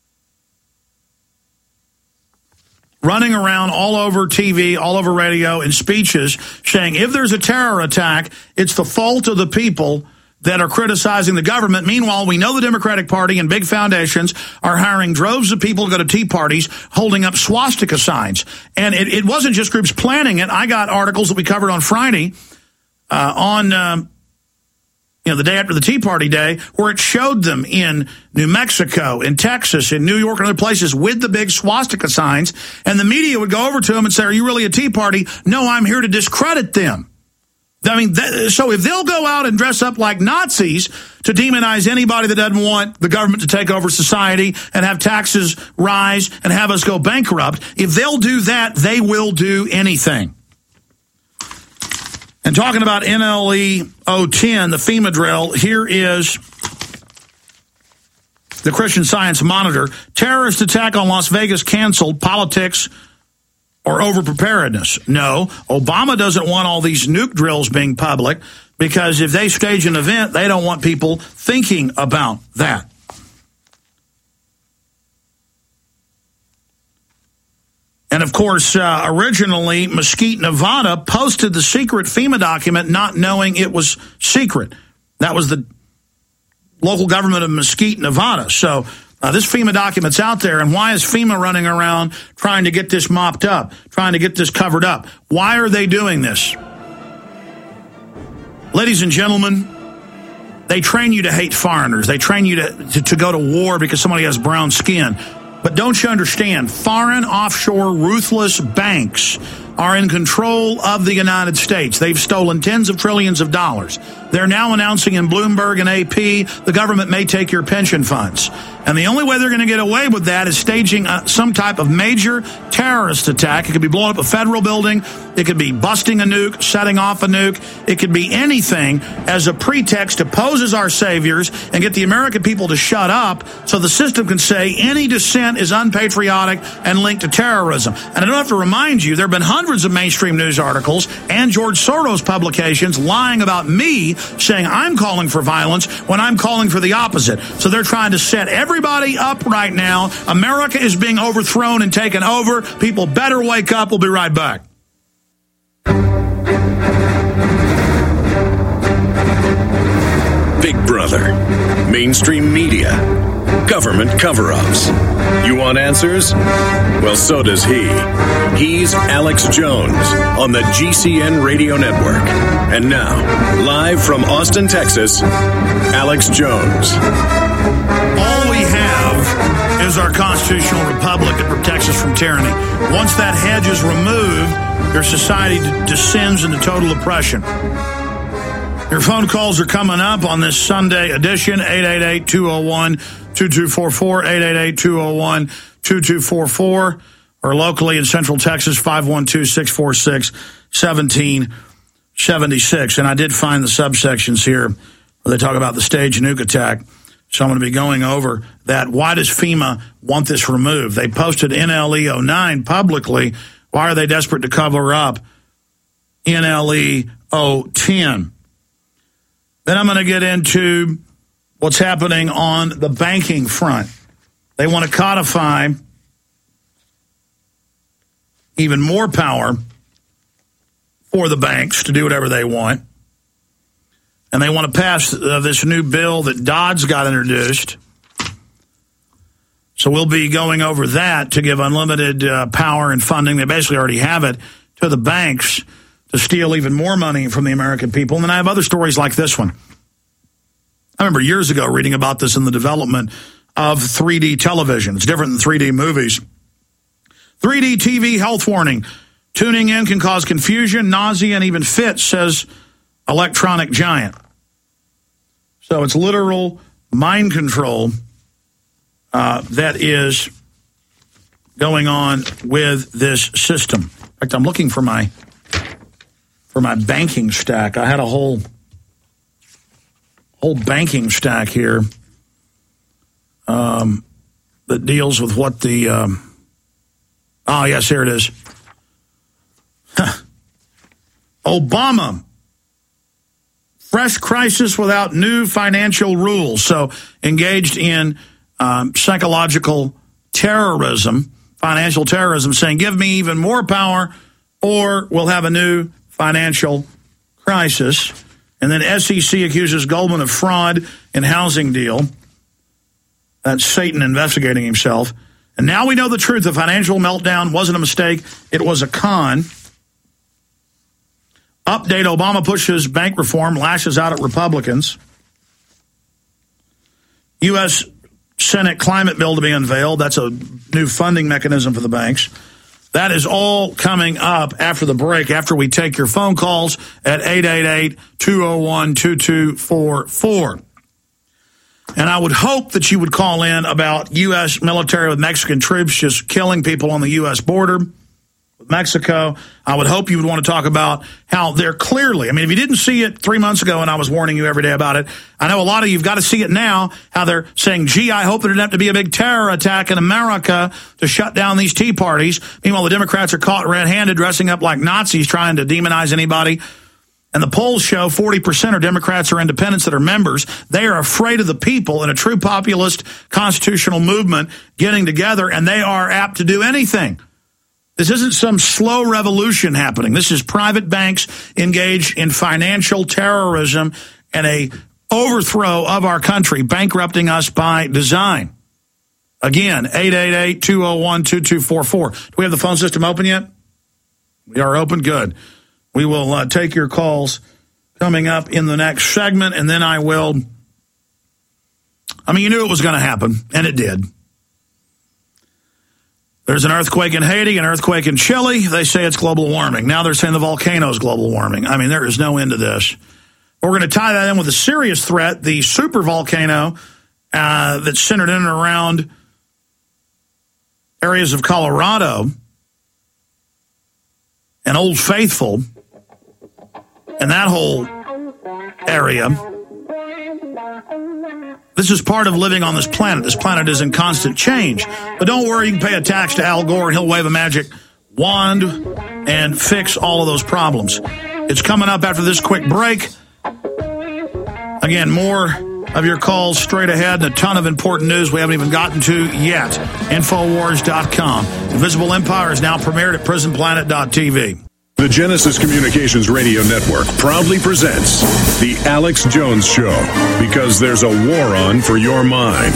running around all over TV, all over radio, in speeches saying if there's a terror attack, it's the fault of the people that are criticizing the government. Meanwhile, we know the Democratic Party and big foundations are hiring droves of people to go to tea parties holding up swastika signs. And it wasn't just groups planning it. I got articles that we covered on Friday on the day after the Tea Party day, where it showed them in New Mexico, in Texas, in New York, and other places with the big swastika signs. And the media would go over to them and say, are you really a Tea Party? No, I'm here to discredit them. I mean, so if they'll go out and dress up like Nazis to demonize anybody that doesn't want the government to take over society and have taxes rise and have us go bankrupt, if they'll do that, they will do anything. And talking about NLE 010, the FEMA drill, here is the Christian Science Monitor. Terrorist attack on Las Vegas canceled, politics or over-preparedness. No, Obama doesn't want all these nuke drills being public, because if they stage an event, they don't want people thinking about that. And, of course, originally, Mesquite, Nevada posted the secret FEMA document not knowing it was secret. That was the local government of Mesquite, Nevada. So this FEMA document's out there, and why is FEMA running around trying to get this mopped up, trying to get this covered up? Why are they doing this? Ladies and gentlemen, they train you to hate foreigners. They train you to go to war because somebody has brown skin. But don't you understand, foreign offshore ruthless banks are in control of the United States. They've stolen tens of trillions of dollars. They're now announcing in Bloomberg and AP, the government may take your pension funds. And the only way they're going to get away with that is staging some type of major terrorist attack. It could be blowing up a federal building. It could be busting a nuke, setting off a nuke. It could be anything as a pretext to pose as our saviors and get the American people to shut up so the system can say any dissent is unpatriotic and linked to terrorism. And I don't have to remind you, there have been hundreds of mainstream news articles and George Soros publications lying about me, saying I'm calling for violence when I'm calling for the opposite. So they're trying to set everybody up right now. America is being overthrown and taken over. People better wake up. We'll be right back. Big Brother, mainstream media, government cover-ups. You want answers? Well, so does he. He's Alex Jones on the GCN Radio Network. And now, live from Austin, Texas, Alex Jones. All we have is our constitutional republic that protects us from tyranny. Once that hedge is removed, your society descends into total oppression. Your phone calls are coming up on this Sunday edition, 888-201-2244, 512-2244, or locally in Central Texas, 512-646-1776. And I did find the subsections here where they talk about the stage nuke attack. So I'm going to be going over that. Why does FEMA want this removed? They posted NLE 09 publicly. Why are they desperate to cover up NLE 010? Then I'm going to get into what's happening on the banking front. They want to codify even more power for the banks to do whatever they want. And they want to pass this new bill that Dodd's got introduced. So we'll be going over that to give unlimited power and funding. They basically already have it to the banks to steal even more money from the American people. And then I have other stories like this one. I remember years ago reading about this in the development of 3D television. It's different than 3D movies. 3D TV health warning. Tuning in can cause confusion, nausea, and even fits, says electronic giant. So it's literal mind control that is going on with this system. In fact, I'm looking for my banking stack. I had a whole banking stack here that deals with what the oh, yes, here it is. Obama, fresh crisis without new financial rules. So engaged in psychological terrorism, financial terrorism, saying, give me even more power or we'll have a new financial crisis. And then SEC accuses Goldman of fraud in housing deal. That's Satan investigating himself. And now we know the truth. The financial meltdown wasn't a mistake. It was a con. Update, Obama pushes bank reform, lashes out at Republicans. U.S. Senate climate bill to be unveiled. That's a new funding mechanism for the banks. That is all coming up after the break, after we take your phone calls at 888-201-2244. And I would hope that you would call in about U.S. military with Mexican troops just killing people on the U.S. border with Mexico. I would hope you would want to talk about how they're clearly, I mean, if you didn't see it 3 months ago and I was warning you every day about it, I know a lot of you have got to see it now, how they're saying, gee, I hope there didn't have to be a big terror attack in America to shut down these tea parties. Meanwhile, the Democrats are caught red-handed dressing up like Nazis trying to demonize anybody. And the polls show 40% are Democrats or independents that are members. They are afraid of the people in a true populist constitutional movement getting together, and they are apt to do anything. This isn't some slow revolution happening. This is private banks engaged in financial terrorism and a overthrow of our country, bankrupting us by design. Again, 888-201-2244. Do we have the phone system open yet? We are open. Good. We will take your calls coming up in the next segment, and then I will. I mean, you knew it was going to happen, and it did. There's an earthquake in Haiti, an earthquake in Chile. They say it's global warming. Now they're saying the volcano is global warming. I mean, there is no end to this. We're going to tie that in with a serious threat, the super volcano that's centered in and around areas of Colorado and Old Faithful and that whole area. This is part of living on this planet. This planet is in constant change. But don't worry, you can pay a tax to Al Gore and he'll wave a magic wand and fix all of those problems. It's coming up after this quick break. Again, more of your calls straight ahead and a ton of important news we haven't even gotten to yet. Infowars.com. Invisible Empire is now premiered at prisonplanet.tv. The Genesis Communications Radio Network proudly presents The Alex Jones Show, because there's a war on for your mind.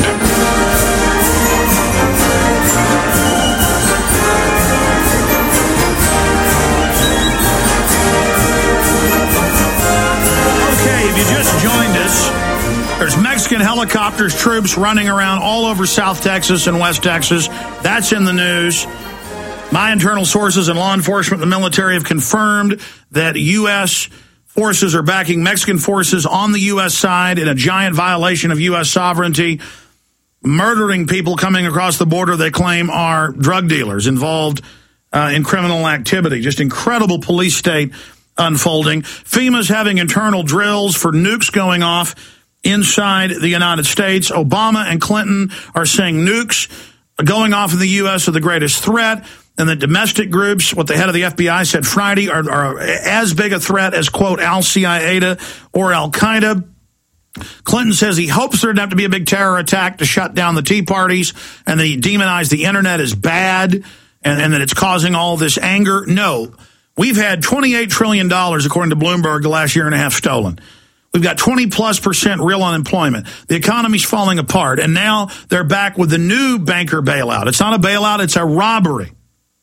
Okay, if you just joined us, there's Mexican helicopters, troops running around all over South Texas and West Texas. That's in the news. My internal sources in law enforcement and the military have confirmed that U.S. forces are backing Mexican forces on the U.S. side in a giant violation of U.S. sovereignty. murdering people coming across the border they claim are drug dealers involved in criminal activity. Just incredible police state unfolding. FEMA's having internal drills for nukes going off inside the United States. Obama and Clinton are saying nukes going off in the U.S. are the greatest threat. And the domestic groups, what the head of the FBI said Friday, are as big a threat as, quote, Al-Qaeda or Al-Qaeda. Clinton says he hopes there'd have to be a big terror attack to shut down the Tea Parties, and that he demonized the internet as bad, and that it's causing all this anger. No, we've had $28 trillion, according to Bloomberg, the last year and a half stolen. We've got 20+% real unemployment. The economy's falling apart, and now they're back with the new banker bailout. It's not a bailout, it's a robbery.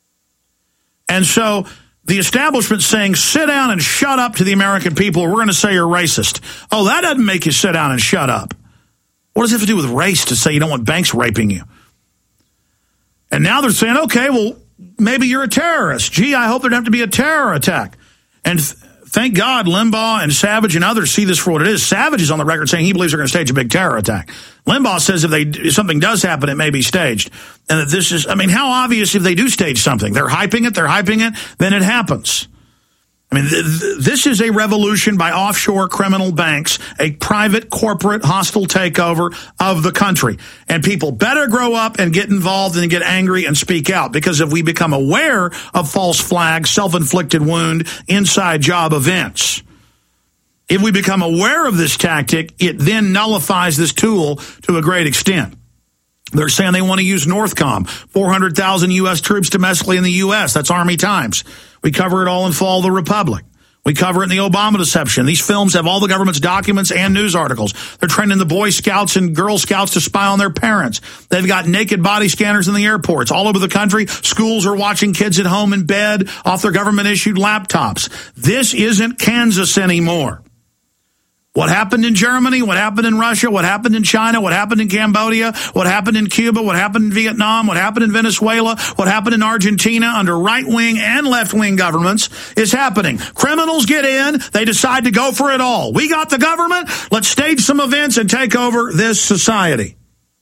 And so the establishment's saying, sit down and shut up to the American people, or we're going to say you're racist. Oh, that doesn't make you sit down and shut up. What does it have to do with race to say you don't want banks raping you? And now they're saying, okay, well, maybe you're a terrorist. Gee, I hope there'd have to be a terror attack. And thank God Limbaugh and Savage and others see this for what it is. Savage is on the record saying he believes they're going to stage a big terror attack. Limbaugh says if something does happen, it may be staged. And that this is, I mean, how obvious if they do stage something? They're hyping it, then it happens. I mean, this is a revolution by offshore criminal banks, a private corporate hostile takeover of the country. And people better grow up and get involved and get angry and speak out. Because if we become aware of false flags, self-inflicted wound, inside job events, if we become aware of this tactic, it then nullifies this tool to a great extent. They're saying they want to use Northcom, 400,000 U.S. troops domestically in the U.S. That's Army Times. We cover it all in Fall of the Republic. We cover it in the Obama deception. These films have all the government's documents and news articles. They're training the Boy Scouts and Girl Scouts to spy on their parents. They've got naked body scanners in the airports. All over the country, schools are watching kids at home in bed off their government-issued laptops. This isn't Kansas anymore. What happened in Germany, what happened in Russia, what happened in China, what happened in Cambodia, what happened in Cuba, what happened in Vietnam, what happened in Venezuela, what happened in Argentina under right-wing and left-wing governments is happening. Criminals get in, they decide to go for it all. We got the government, let's stage some events and take over this society.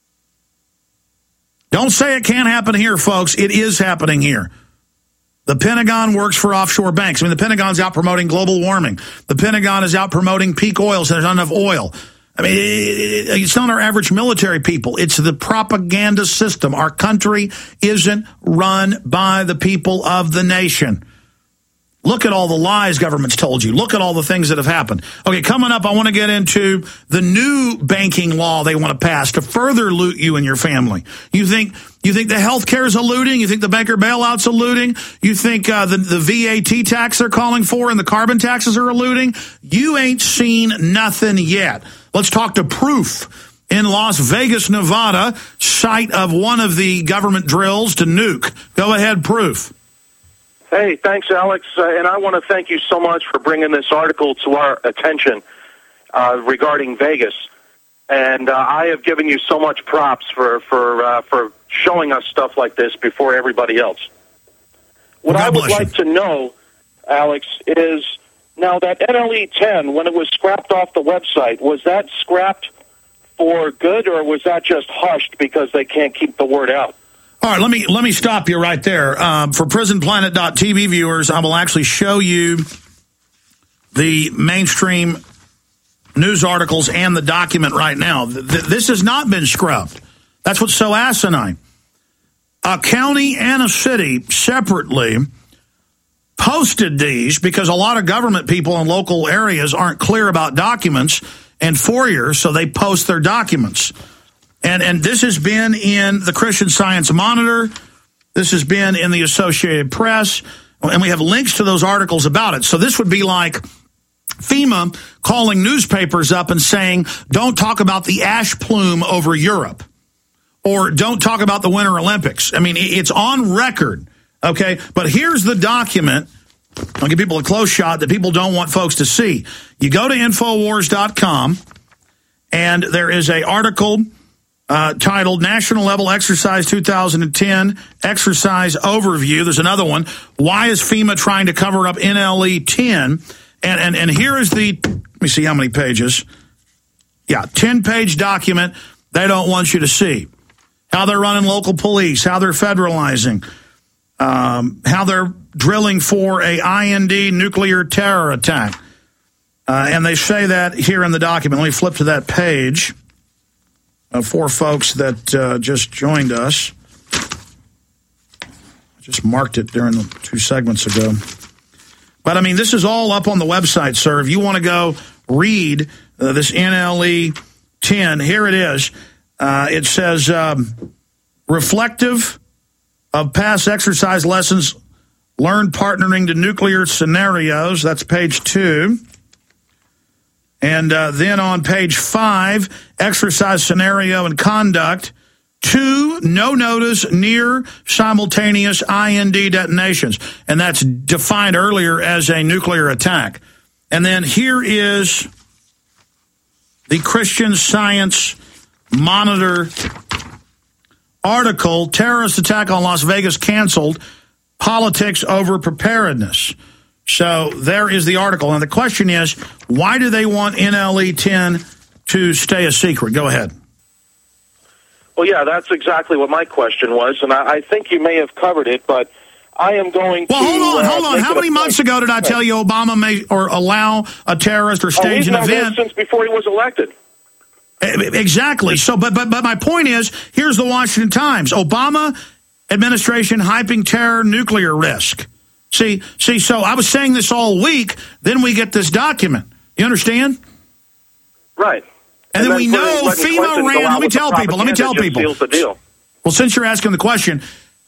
Don't say it can't happen here, folks. It is happening here. The Pentagon works for offshore banks. I mean, the Pentagon's out promoting global warming. The Pentagon is out promoting peak oil, so there's not enough oil. I mean, it's not our average military people. It's the propaganda system. Our country isn't run by the people of the nation. Look at all the lies government's told you. Look at all the things that have happened. Okay, coming up, I want to get into the new banking law they want to pass to further loot you and your family. You think the health care is looting? You think the banker bailout's looting? You think the VAT tax they're calling for and the carbon taxes are looting? You ain't seen nothing yet. Let's talk to Proof in Las Vegas, Nevada, site of one of the government drills to nuke. Go ahead, Proof. Hey, thanks, Alex. And I want to thank you so much for bringing this article to our attention regarding Vegas. And I have given you so much props for showing us stuff like this before everybody else. What I would like to know, Alex, is now that NLE-10, when it was scrapped off the website, was that scrapped for good, or was that just hushed because they can't keep the word out? All right, let me stop you right there. For PrisonPlanet.tv viewers, I will actually show you the mainstream news articles and the document right now. This has not been scrubbed. That's what's so asinine. A county and a city separately posted these because a lot of government people in local areas aren't clear about documents and FOIA, so they post their documents. And this has been in the Christian Science Monitor. This has been in the Associated Press. And we have links to those articles about it. So this would be like FEMA calling newspapers up and saying, don't talk about the ash plume over Europe. Or don't talk about the Winter Olympics. I mean, it's on record. Okay, but here's the document. I'll give people a close shot that people don't want folks to see. You go to Infowars.com, and there is an article titled National Level Exercise 2010 Exercise Overview. There's another one. Why is FEMA trying to cover up NLE-10? And here is the, let me see how many pages. Yeah, 10-page document they don't want you to see. How they're running local police, how they're federalizing, how they're drilling for a IND nuclear terror attack. And they say that here in the document. Let me flip to that page for folks that just joined us. I just marked it during the 2 segments ago. But, I mean, this is all up on the website, sir. If you want to go read this NLE 10, here it is. It says, reflective of past exercise lessons learned partnering to nuclear scenarios. That's page 2. And then on page 5, exercise scenario and conduct. 2, no notice near simultaneous IND detonations. And that's defined earlier as a nuclear attack. And then here is the Christian Science Monitor article, terrorist attack on Las Vegas canceled, politics over preparedness. So there is the article. And the question is, why do they want NLE 10 to stay a secret? Go ahead. Well, yeah, that's exactly what my question was, and I think you may have covered it, but I am going to... Well, hold on. How many months ago did I tell you Obama may or allow a terrorist or stage an event? Since before he was elected. Exactly. So, but my point is, here's the Washington Times. Obama administration hyping terror nuclear risk. See, so I was saying this all week, then we get this document. You understand? Right. And then we know FEMA ran. Let me tell people. Seals the deal. Well, since you're asking the question,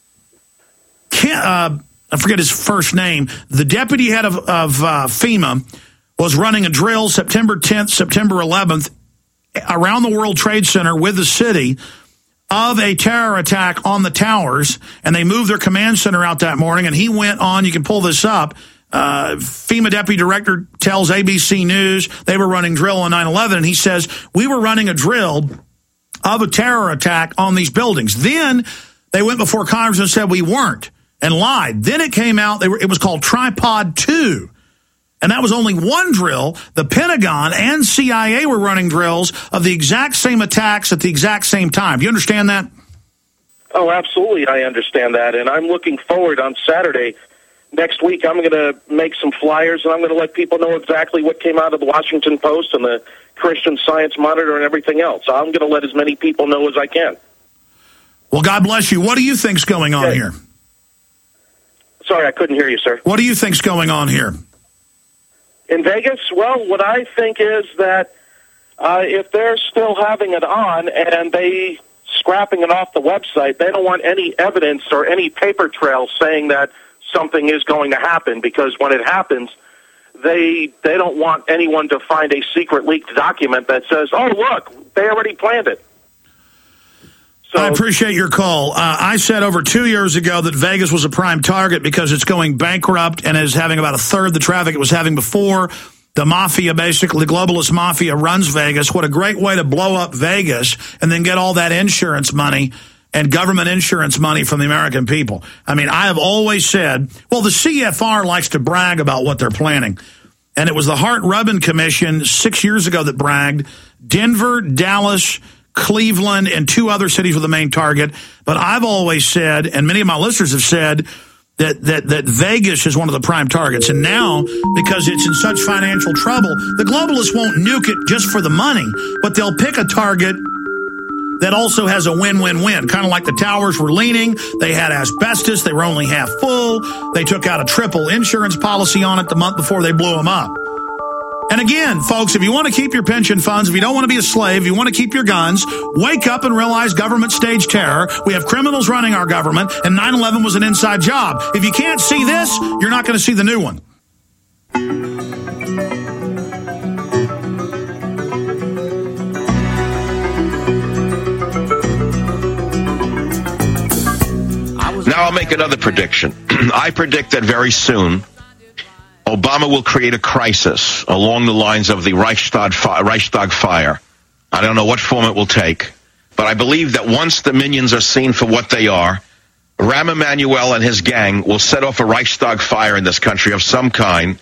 I forget his first name. The deputy head of FEMA was running a drill September 10th, September 11th around the World Trade Center with the city of a terror attack on the towers, and they moved their command center out that morning, and he went on, you can pull this up, FEMA deputy director tells ABC News they were running drill on 9/11, and he says, we were running a drill of a terror attack on these buildings. Then they went before Congress and said we weren't, and lied. Then it came out, it was called Tripod 2. And that was only one drill. The Pentagon and CIA were running drills of the exact same attacks at the exact same time. Do you understand that? Oh, absolutely, I understand that. And I'm looking forward on Saturday. Next week, I'm going to make some flyers, and I'm going to let people know exactly what came out of the Washington Post and the Christian Science Monitor and everything else. I'm going to let as many people know as I can. Well, God bless you. What do you think's going on here? Sorry, I couldn't hear you, sir. What do you think's going on here? In Vegas, well, what I think is that if they're still having it on and they scrapping it off the website, they don't want any evidence or any paper trail saying that something is going to happen, because when it happens, they don't want anyone to find a secret leaked document that says, oh, look, they already planned it. So, I appreciate your call. I said over 2 years ago that Vegas was a prime target because it's going bankrupt and is having about a third the traffic it was having before. The mafia, basically, the globalist mafia runs Vegas. What a great way to blow up Vegas and then get all that insurance money and government insurance money from the American people. I mean, I have always said, well, the CFR likes to brag about what they're planning. And it was the Hart-Rubin Commission 6 years ago that bragged. Denver, Dallas, Cleveland, and 2 other cities were the main target. But I've always said, and many of my listeners have said, that Vegas is one of the prime targets. And now, because it's in such financial trouble, the globalists won't nuke it just for the money, but they'll pick a target that also has a win-win-win. Kind of like the towers were leaning. They had asbestos. They were only half full. They took out a triple insurance policy on it the month before they blew them up. And again, folks, if you want to keep your pension funds, if you don't want to be a slave, if you want to keep your guns, wake up and realize government staged terror. We have criminals running our government, and 9/11 was an inside job. If you can't see this, you're not going to see the new one. Now I'll make another prediction. I predict that very soon Obama will create a crisis along the lines of the Reichstag fire. I don't know what form it will take, but I believe that once the minions are seen for what they are, Rahm Emanuel and his gang will set off a Reichstag fire in this country of some kind,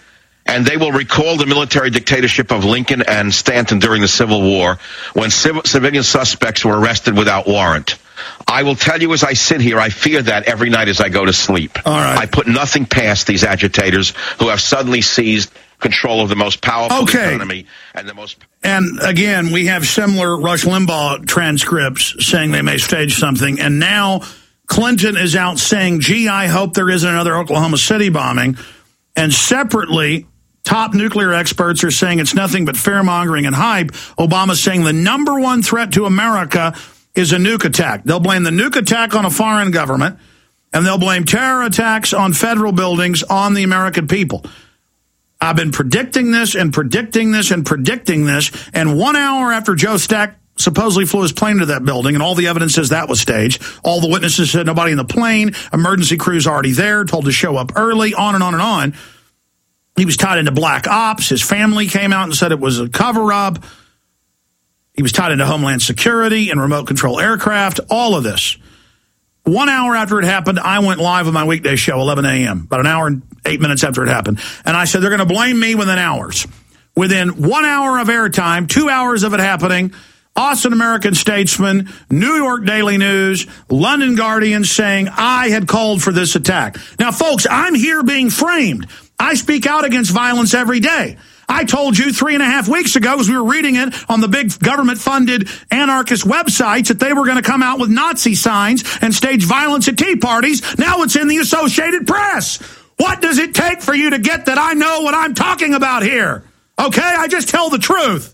And they will recall the military dictatorship of Lincoln and Stanton during the Civil War, when civilian suspects were arrested without warrant. I will tell you as I sit here, I fear that every night as I go to sleep. All right. I put nothing past these agitators who have suddenly seized control of the most powerful economy and the most... And again, we have similar Rush Limbaugh transcripts saying they may stage something. And now Clinton is out saying, gee, I hope there isn't another Oklahoma City bombing. And separately, top nuclear experts are saying it's nothing but fear-mongering and hype. Obama's saying the number one threat to America is a nuke attack. They'll blame the nuke attack on a foreign government, and they'll blame terror attacks on federal buildings on the American people. I've been predicting this and predicting this and predicting this, and 1 hour after Joe Stack supposedly flew his plane into that building, and all the evidence says that was staged, all the witnesses said nobody in the plane, emergency crews already there, told to show up early, on and on and on. He was tied into black ops. His family came out and said it was a cover-up. He was tied into Homeland Security and remote control aircraft, all of this. 1 hour after it happened, I went live on my weekday show, 11 a.m., about an hour and 8 minutes after it happened. And I said, they're going to blame me within hours. Within 1 hour of airtime, 2 hours of it happening, Austin American Statesman, New York Daily News, London Guardian saying I had called for this attack. Now, folks, I'm here being framed. I speak out against violence every day. I told you 3.5 weeks ago, as we were reading it on the big government-funded anarchist websites, that they were going to come out with Nazi signs and stage violence at tea parties. Now it's in the Associated Press. What does it take for you to get that I know what I'm talking about here? Okay, I just tell the truth.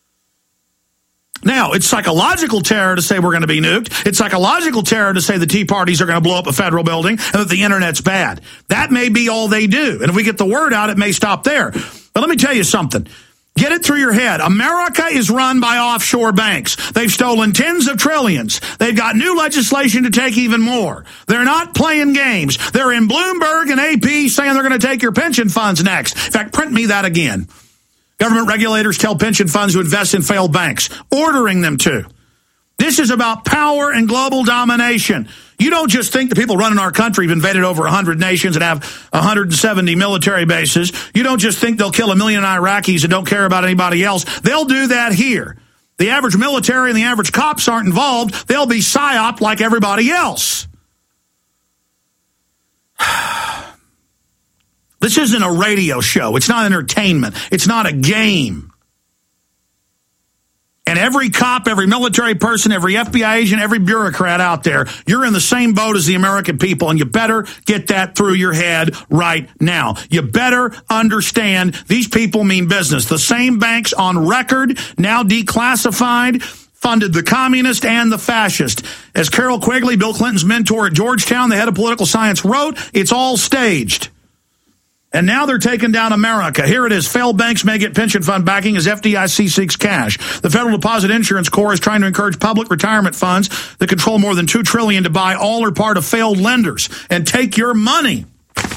Now, it's psychological terror to say we're going to be nuked. It's psychological terror to say the tea parties are going to blow up a federal building and that the internet's bad. That may be all they do. And if we get the word out, it may stop there. But let me tell you something. Get it through your head. America is run by offshore banks. They've stolen tens of trillions. They've got new legislation to take even more. They're not playing games. They're in Bloomberg and AP saying they're going to take your pension funds next. In fact, print me that again. Government regulators tell pension funds to invest in failed banks, ordering them to. This is about power and global domination. You don't just think the people running our country have invaded over 100 nations and have 170 military bases. You don't just think they'll kill 1 million Iraqis and don't care about anybody else. They'll do that here. The average military and the average cops aren't involved. They'll be psyoped like everybody else. This isn't a radio show. It's not entertainment. It's not a game. And every cop, every military person, every FBI agent, every bureaucrat out there, you're in the same boat as the American people, and you better get that through your head right now. You better understand these people mean business. The same banks on record, now declassified, funded the communist and the fascist. As Carol Quigley, Bill Clinton's mentor at Georgetown, the head of political science, wrote, it's all staged. And now they're taking down America. Here it is. Failed banks may get pension fund backing as FDIC seeks cash. The Federal Deposit Insurance Corps is trying to encourage public retirement funds that control more than $2 trillion to buy all or part of failed lenders and take your money.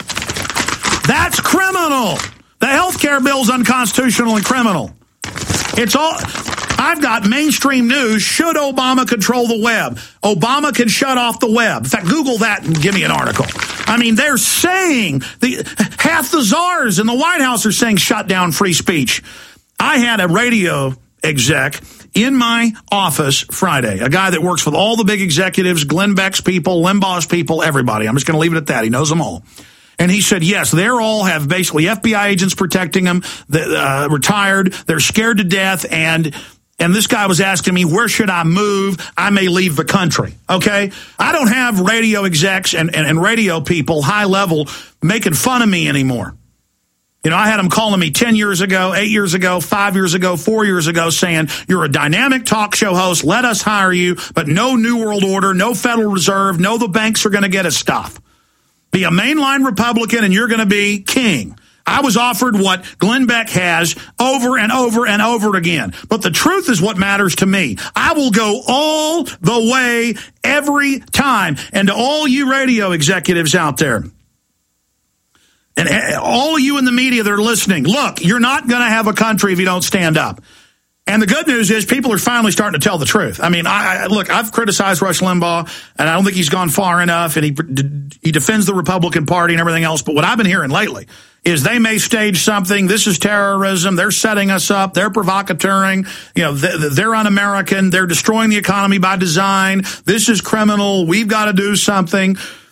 That's criminal. The health care bill is unconstitutional and criminal. It's all... I've got mainstream news. Should Obama control the web? Obama can shut off the web. In fact, Google that and give me an article. I mean, they're saying, half the czars in the White House are saying shut down free speech. I had a radio exec in my office Friday, a guy that works with all the big executives, Glenn Beck's people, Limbaugh's people, everybody. I'm just going to leave it at that. He knows them all. And he said, yes, they all have basically FBI agents protecting them, retired. They're scared to death. And this guy was asking me, where should I move? I may leave the country, okay? I don't have radio execs and radio people, high level, making fun of me anymore. You know, I had them calling me 10 years ago, 8 years ago, 5 years ago, 4 years ago, saying, you're a dynamic talk show host, let us hire you, but no New World Order, no Federal Reserve, no the banks are going to get us stuff. Be a mainline Republican and you're going to be king. I was offered what Glenn Beck has over and over and over again. But the truth is what matters to me. I will go all the way every time. And to all you radio executives out there, and all of you in the media that are listening, look, you're not going to have a country if you don't stand up. And the good news is people are finally starting to tell the truth. I mean, look, I've criticized Rush Limbaugh, and I don't think he's gone far enough, and he defends the Republican Party and everything else. But what I've been hearing lately is they may stage something. This is terrorism. They're setting us up. They're provocateuring. You know, they're un-American. They're destroying the economy by design. This is criminal. We've got to do something.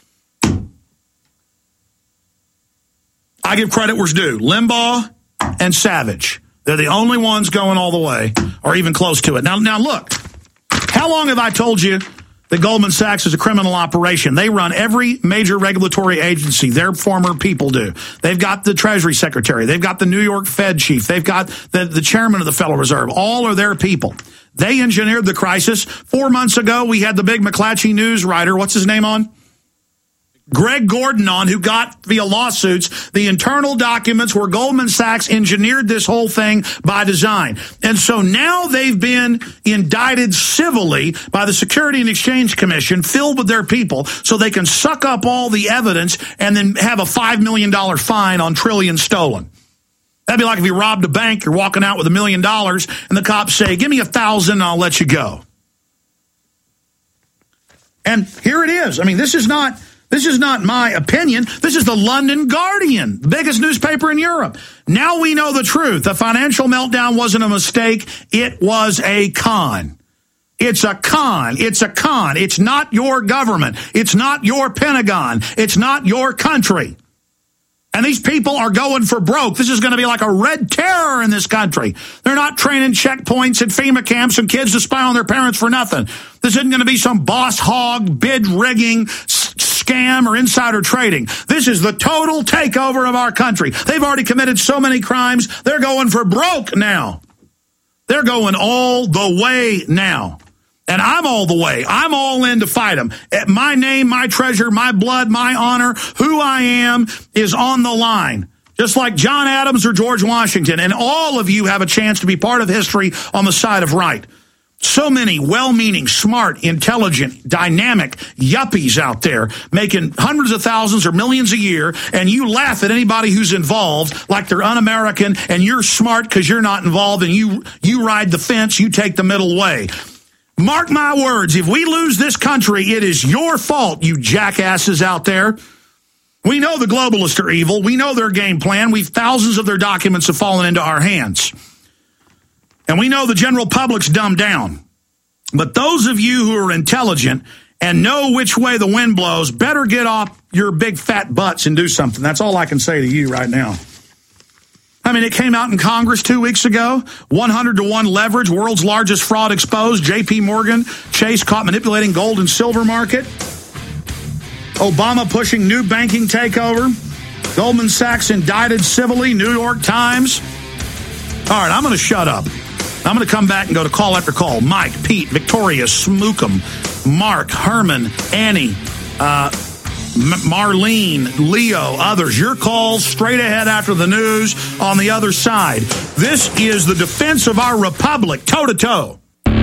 I give credit where's due. Limbaugh and Savage. They're the only ones going all the way or even close to it. Now look, how long have I told you that Goldman Sachs is a criminal operation? They run every major regulatory agency. Their former people do. They've got the Treasury Secretary. They've got the New York Fed chief. They've got the chairman of the Federal Reserve. All are their people. They engineered the crisis. 4 months ago, we had the big McClatchy news writer. What's his name on? Greg Gordon on, who got via lawsuits the internal documents where Goldman Sachs engineered this whole thing by design. And so now they've been indicted civilly by the Security and Exchange Commission, filled with their people, so they can suck up all the evidence and then have a $5 million fine on trillions stolen. That'd be like if you robbed a bank, you're walking out with $1 million, and the cops say, give me 1,000 and I'll let you go. And here it is. I mean, this is not my opinion. This is the London Guardian, the biggest newspaper in Europe. Now we know the truth. The financial meltdown wasn't a mistake. It was a con. It's a con. It's a con. It's not your government. It's not your Pentagon. It's not your country. And these people are going for broke. This is going to be like a red terror in this country. They're not training checkpoints at FEMA camps and kids to spy on their parents for nothing. This isn't going to be some boss hog, bid rigging, scam, or insider trading. This is the total takeover of our country. They've already committed so many crimes. They're going for broke now. They're going all the way now. And I'm all the way. I'm all in to fight them. My name, my treasure, my blood, my honor, who I am is on the line. Just like John Adams or George Washington. And all of you have a chance to be part of history on the side of right. So many well-meaning, smart, intelligent, dynamic yuppies out there making hundreds of thousands or millions a year, and you laugh at anybody who's involved like they're un-American, and you're smart because you're not involved, and you ride the fence, you take the middle way. Mark my words, if we lose this country, it is your fault, you jackasses out there. We know the globalists are evil. We know their game plan. Thousands of their documents have fallen into our hands. And we know the general public's dumbed down. But those of you who are intelligent and know which way the wind blows better get off your big fat butts and do something. That's all I can say to you right now. I mean, it came out in Congress 2 weeks ago. 100-to-1 leverage, world's largest fraud exposed. J.P. Morgan Chase caught manipulating gold and silver market. Obama pushing new banking takeover. Goldman Sachs indicted civilly. New York Times. All right, I'm going to shut up. I'm going to come back and go to call after call. Mike, Pete, Victoria, Smookum, Mark, Herman, Annie, Marlene, Leo, others. Your calls straight ahead after the news on the other side. This is the defense of our republic, toe-to-toe.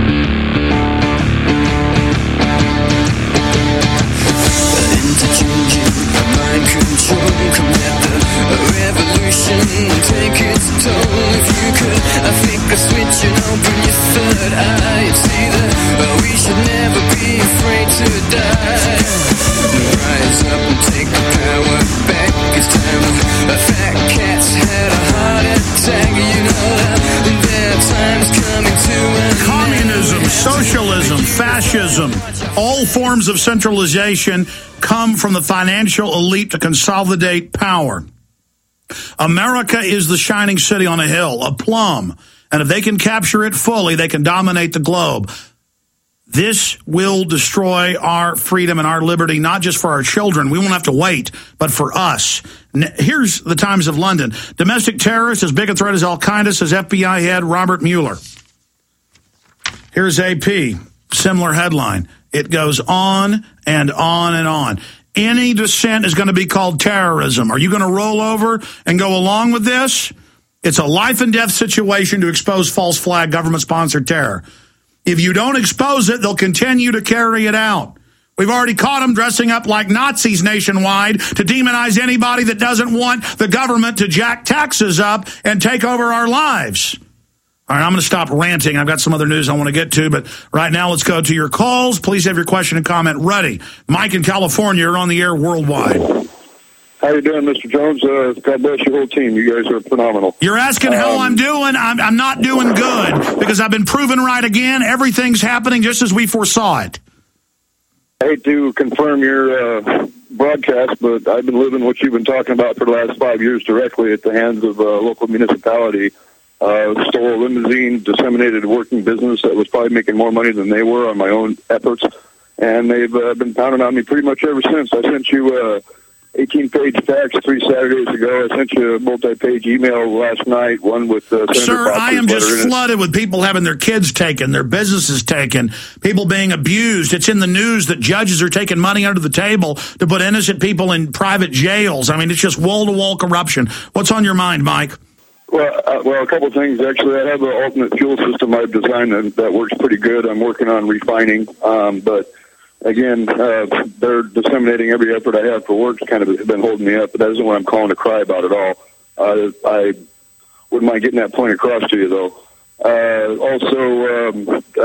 Mind control, come let the revolution take its toll. If you could, I think a switch and open your third eye. You'd see that we should never be afraid to die. Rise up and take the power back. It's time the fat cats had a heart attack. You know that their time's coming to an end. Communism, socialism, fascism, all forms of centralization come from the financial elite to consolidate power. America is the shining city on a hill, a plum. And if they can capture it fully, they can dominate the globe. This will destroy our freedom and our liberty, not just for our children. We won't have to wait, but for us. Here's the Times of London. Domestic terrorist, as big a threat as Al-Qaeda, says FBI head Robert Mueller. Here's AP, similar headline. It goes on and on and on. Any dissent is going to be called terrorism. Are you going to roll over and go along with this? It's a life and death situation to expose false flag government-sponsored terror. If you don't expose it, they'll continue to carry it out. We've already caught them dressing up like Nazis nationwide to demonize anybody that doesn't want the government to jack taxes up and take over our lives. All right, I'm going to stop ranting. I've got some other news I want to get to, but right now let's go to your calls. Please have your question and comment ready. Mike in California, you're on the air worldwide. How you doing, Mr. Jones? God bless your whole team. You guys are phenomenal. You're asking how I'm doing. I'm not doing good because I've been proven right again. Everything's happening just as we foresaw it. I hate to confirm your broadcast, but I've been living what you've been talking about for the last 5 years directly at the hands of a local municipality. Stole a limousine, disseminated a working business that was probably making more money than they were on my own efforts, and they've been pounding on me pretty much ever since. I sent you 18-page fax 3 Saturdays ago. I sent you a multi-page email last night, one with Senator Sir, Popper's I am letter just in it. flooded with people having their kids taken, their businesses taken, people being abused. It's in the news that judges are taking money under the table to put innocent people in private jails. I mean, it's just wall-to-wall corruption. What's on your mind, Mike? Well, a couple of things, actually. I have an alternate fuel system I've designed that works pretty good. I'm working on refining, but again, they're disseminating every effort I have for work. Kind of been holding me up, but that isn't what I'm calling to cry about at all. I wouldn't mind getting that point across to you, though. Also,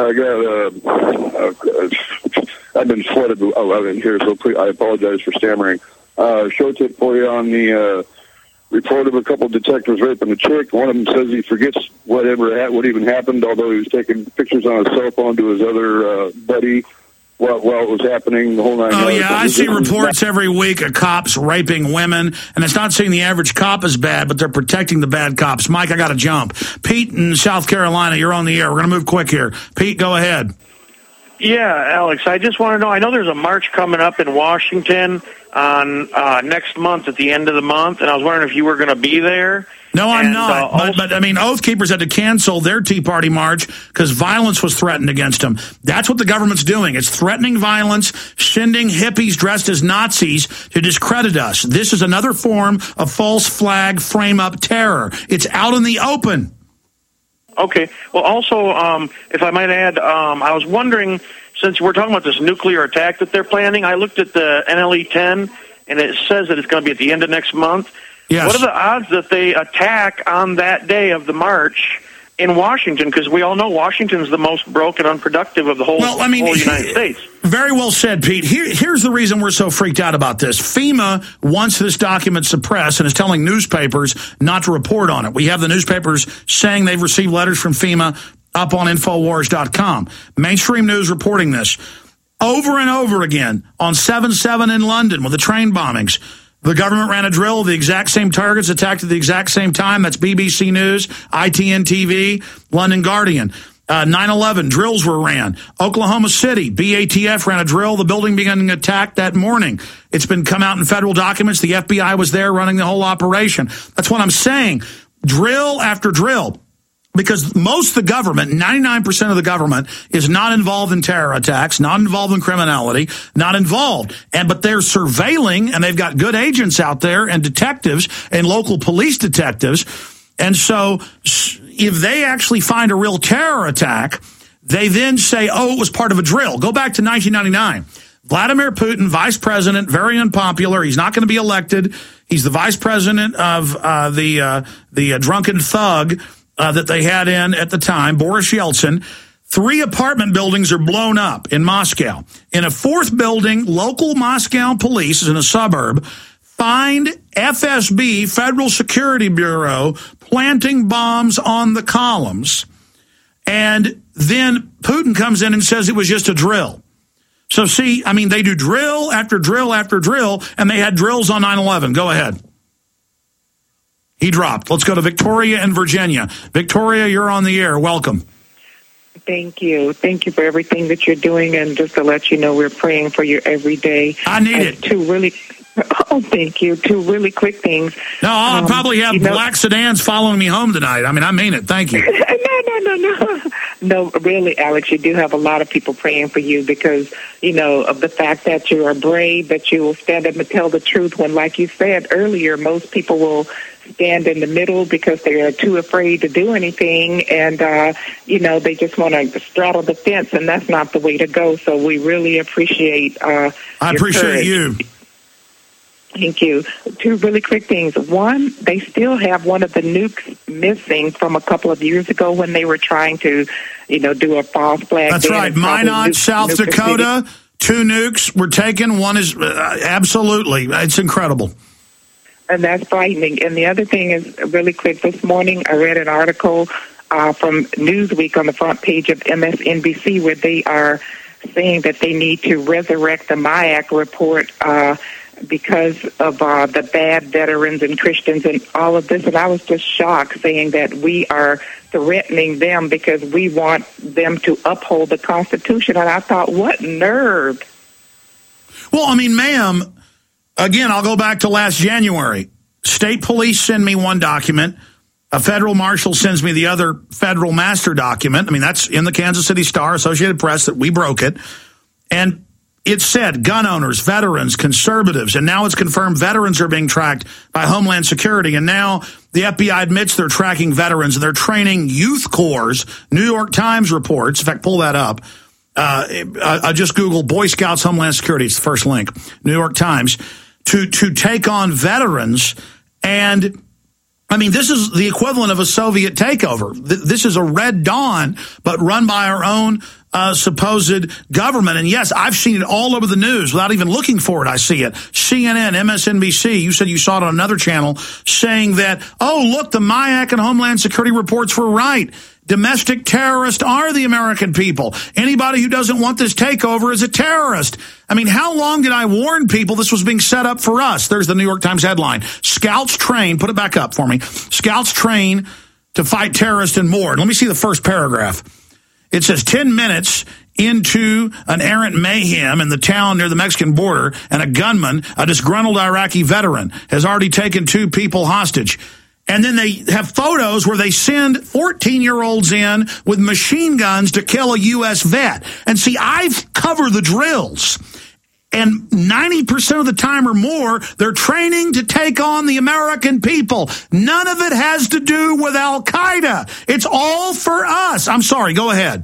I've been flooded out in here, so please, I apologize for stammering. Show tip for you on the report of a couple of detectives raping a chick. One of them says he forgets what even happened, although he was taking pictures on his cell phone to his other buddy while it was happening, the whole nine yards. Oh, yeah, I see reports every week of cops raping women, and it's not saying the average cop is bad, but they're protecting the bad cops. Mike, I got to jump. Pete in South Carolina, you're on the air. We're going to move quick here. Pete, go ahead. Yeah, Alex, I just want to know, I know there's a march coming up in Washington on next month at the end of the month, and I was wondering if you were going to be there. No, I'm not. But, I mean, Oath Keepers had to cancel their Tea Party march because violence was threatened against them. That's what the government's doing. It's threatening violence, sending hippies dressed as Nazis to discredit us. This is another form of false flag frame-up terror. It's out in the open. Okay. Well, also, if I might add, I was wondering, since we're talking about this nuclear attack that they're planning, I looked at the NLE-10, and it says that it's going to be at the end of next month. Yes. What are the odds that they attack on that day of the march in Washington? Because we all know Washington's the most broke and unproductive of the whole United States. Very well said, Pete. Here's the reason we're so freaked out about this. FEMA wants this document suppressed and is telling newspapers not to report on it. We have the newspapers saying they've received letters from FEMA up on Infowars.com. Mainstream news reporting this. Over and over again on 7/7 in London with the train bombings. The government ran a drill. The exact same targets attacked at the exact same time. That's BBC News, ITN TV, London Guardian. 9/11, drills were ran. Oklahoma City, BATF ran a drill. The building began attack that morning. It's been come out in federal documents. The FBI was there running the whole operation. That's what I'm saying. Drill after drill. Because most of the government, 99% of the government, is not involved in terror attacks, not involved in criminality, not involved. But they're surveilling, and they've got good agents out there and detectives and local police detectives. And so if they actually find a real terror attack, they then say, oh, it was part of a drill. Go back to 1999. Vladimir Putin, vice president, very unpopular. He's not going to be elected. He's the vice president of the drunken thug that they had in at the time, Boris Yeltsin. 3 apartment buildings are blown up in Moscow. In a 4th building, local Moscow police in a suburb find FSB, Federal Security Bureau, planting bombs on the columns. And then Putin comes in and says it was just a drill. So see, I mean, they do drill after drill after drill, and they had drills on 9/11. Go ahead. He dropped. Let's go to Victoria in Virginia. Victoria, you're on the air. Welcome. Thank you. Thank you for everything that you're doing. And just to let you know, we're praying for you every day. I need it. Thank you. 2 really quick things. No, I'll probably have black sedans following me home tonight. I mean, I mean it. Thank you. No, really, Alex, you do have a lot of people praying for you because, you know, of the fact that you are brave, that you will stand up and tell the truth when, like you said earlier, most people will stand in the middle because they are too afraid to do anything and, you know, they just want to straddle the fence, and that's not the way to go. So we really appreciate I appreciate courage. you. Thank you. Two really quick things. One, they still have one of the nukes missing from a couple of years ago when they were trying to, do a false flag. That's right. Minot, South Dakota, 2 nukes were taken. One is absolutely. It's incredible. And that's frightening. And the other thing is, really quick, this morning I read an article from Newsweek on the front page of MSNBC where they are saying that they need to resurrect the MIAC report because of the bad veterans and Christians and all of this. And I was just shocked, saying that we are threatening them because we want them to uphold the Constitution. And I thought, what nerve? Well, I mean, ma'am, again, I'll go back to last January. State police send me one document. A federal marshal sends me the other federal master document. I mean, that's in the Kansas City Star, Associated Press, that we broke it. And it said gun owners, veterans, conservatives, and now it's confirmed veterans are being tracked by Homeland Security. And now the FBI admits they're tracking veterans and they're training youth corps. New York Times reports, in fact, pull that up. I just Googled Boy Scouts Homeland Security. It's the first link. New York Times to take on veterans. And I mean, this is the equivalent of a Soviet takeover. This is a Red Dawn, but run by our own supposed government. And yes, I've seen it all over the news without even looking for it. I see it. CNN, MSNBC, you said you saw it on another channel, saying that, oh, look, the MIAC and Homeland Security reports were right. Domestic terrorists are the American people. Anybody who doesn't want this takeover is a terrorist. I mean, how long did I warn people this was being set up for us? There's the New York Times headline. Scouts train, put it back up for me. Scouts train to fight terrorists and more. Let me see the first paragraph. It says 10 minutes into an errant mayhem in the town near the Mexican border, and a gunman, a disgruntled Iraqi veteran, has already taken 2 people hostage. And then they have photos where they send 14-year-olds in with machine guns to kill a U.S. vet. And see, I've covered the drills. And 90% of the time or more, they're training to take on the American people. None of it has to do with Al-Qaeda. It's all for us. I'm sorry. Go ahead.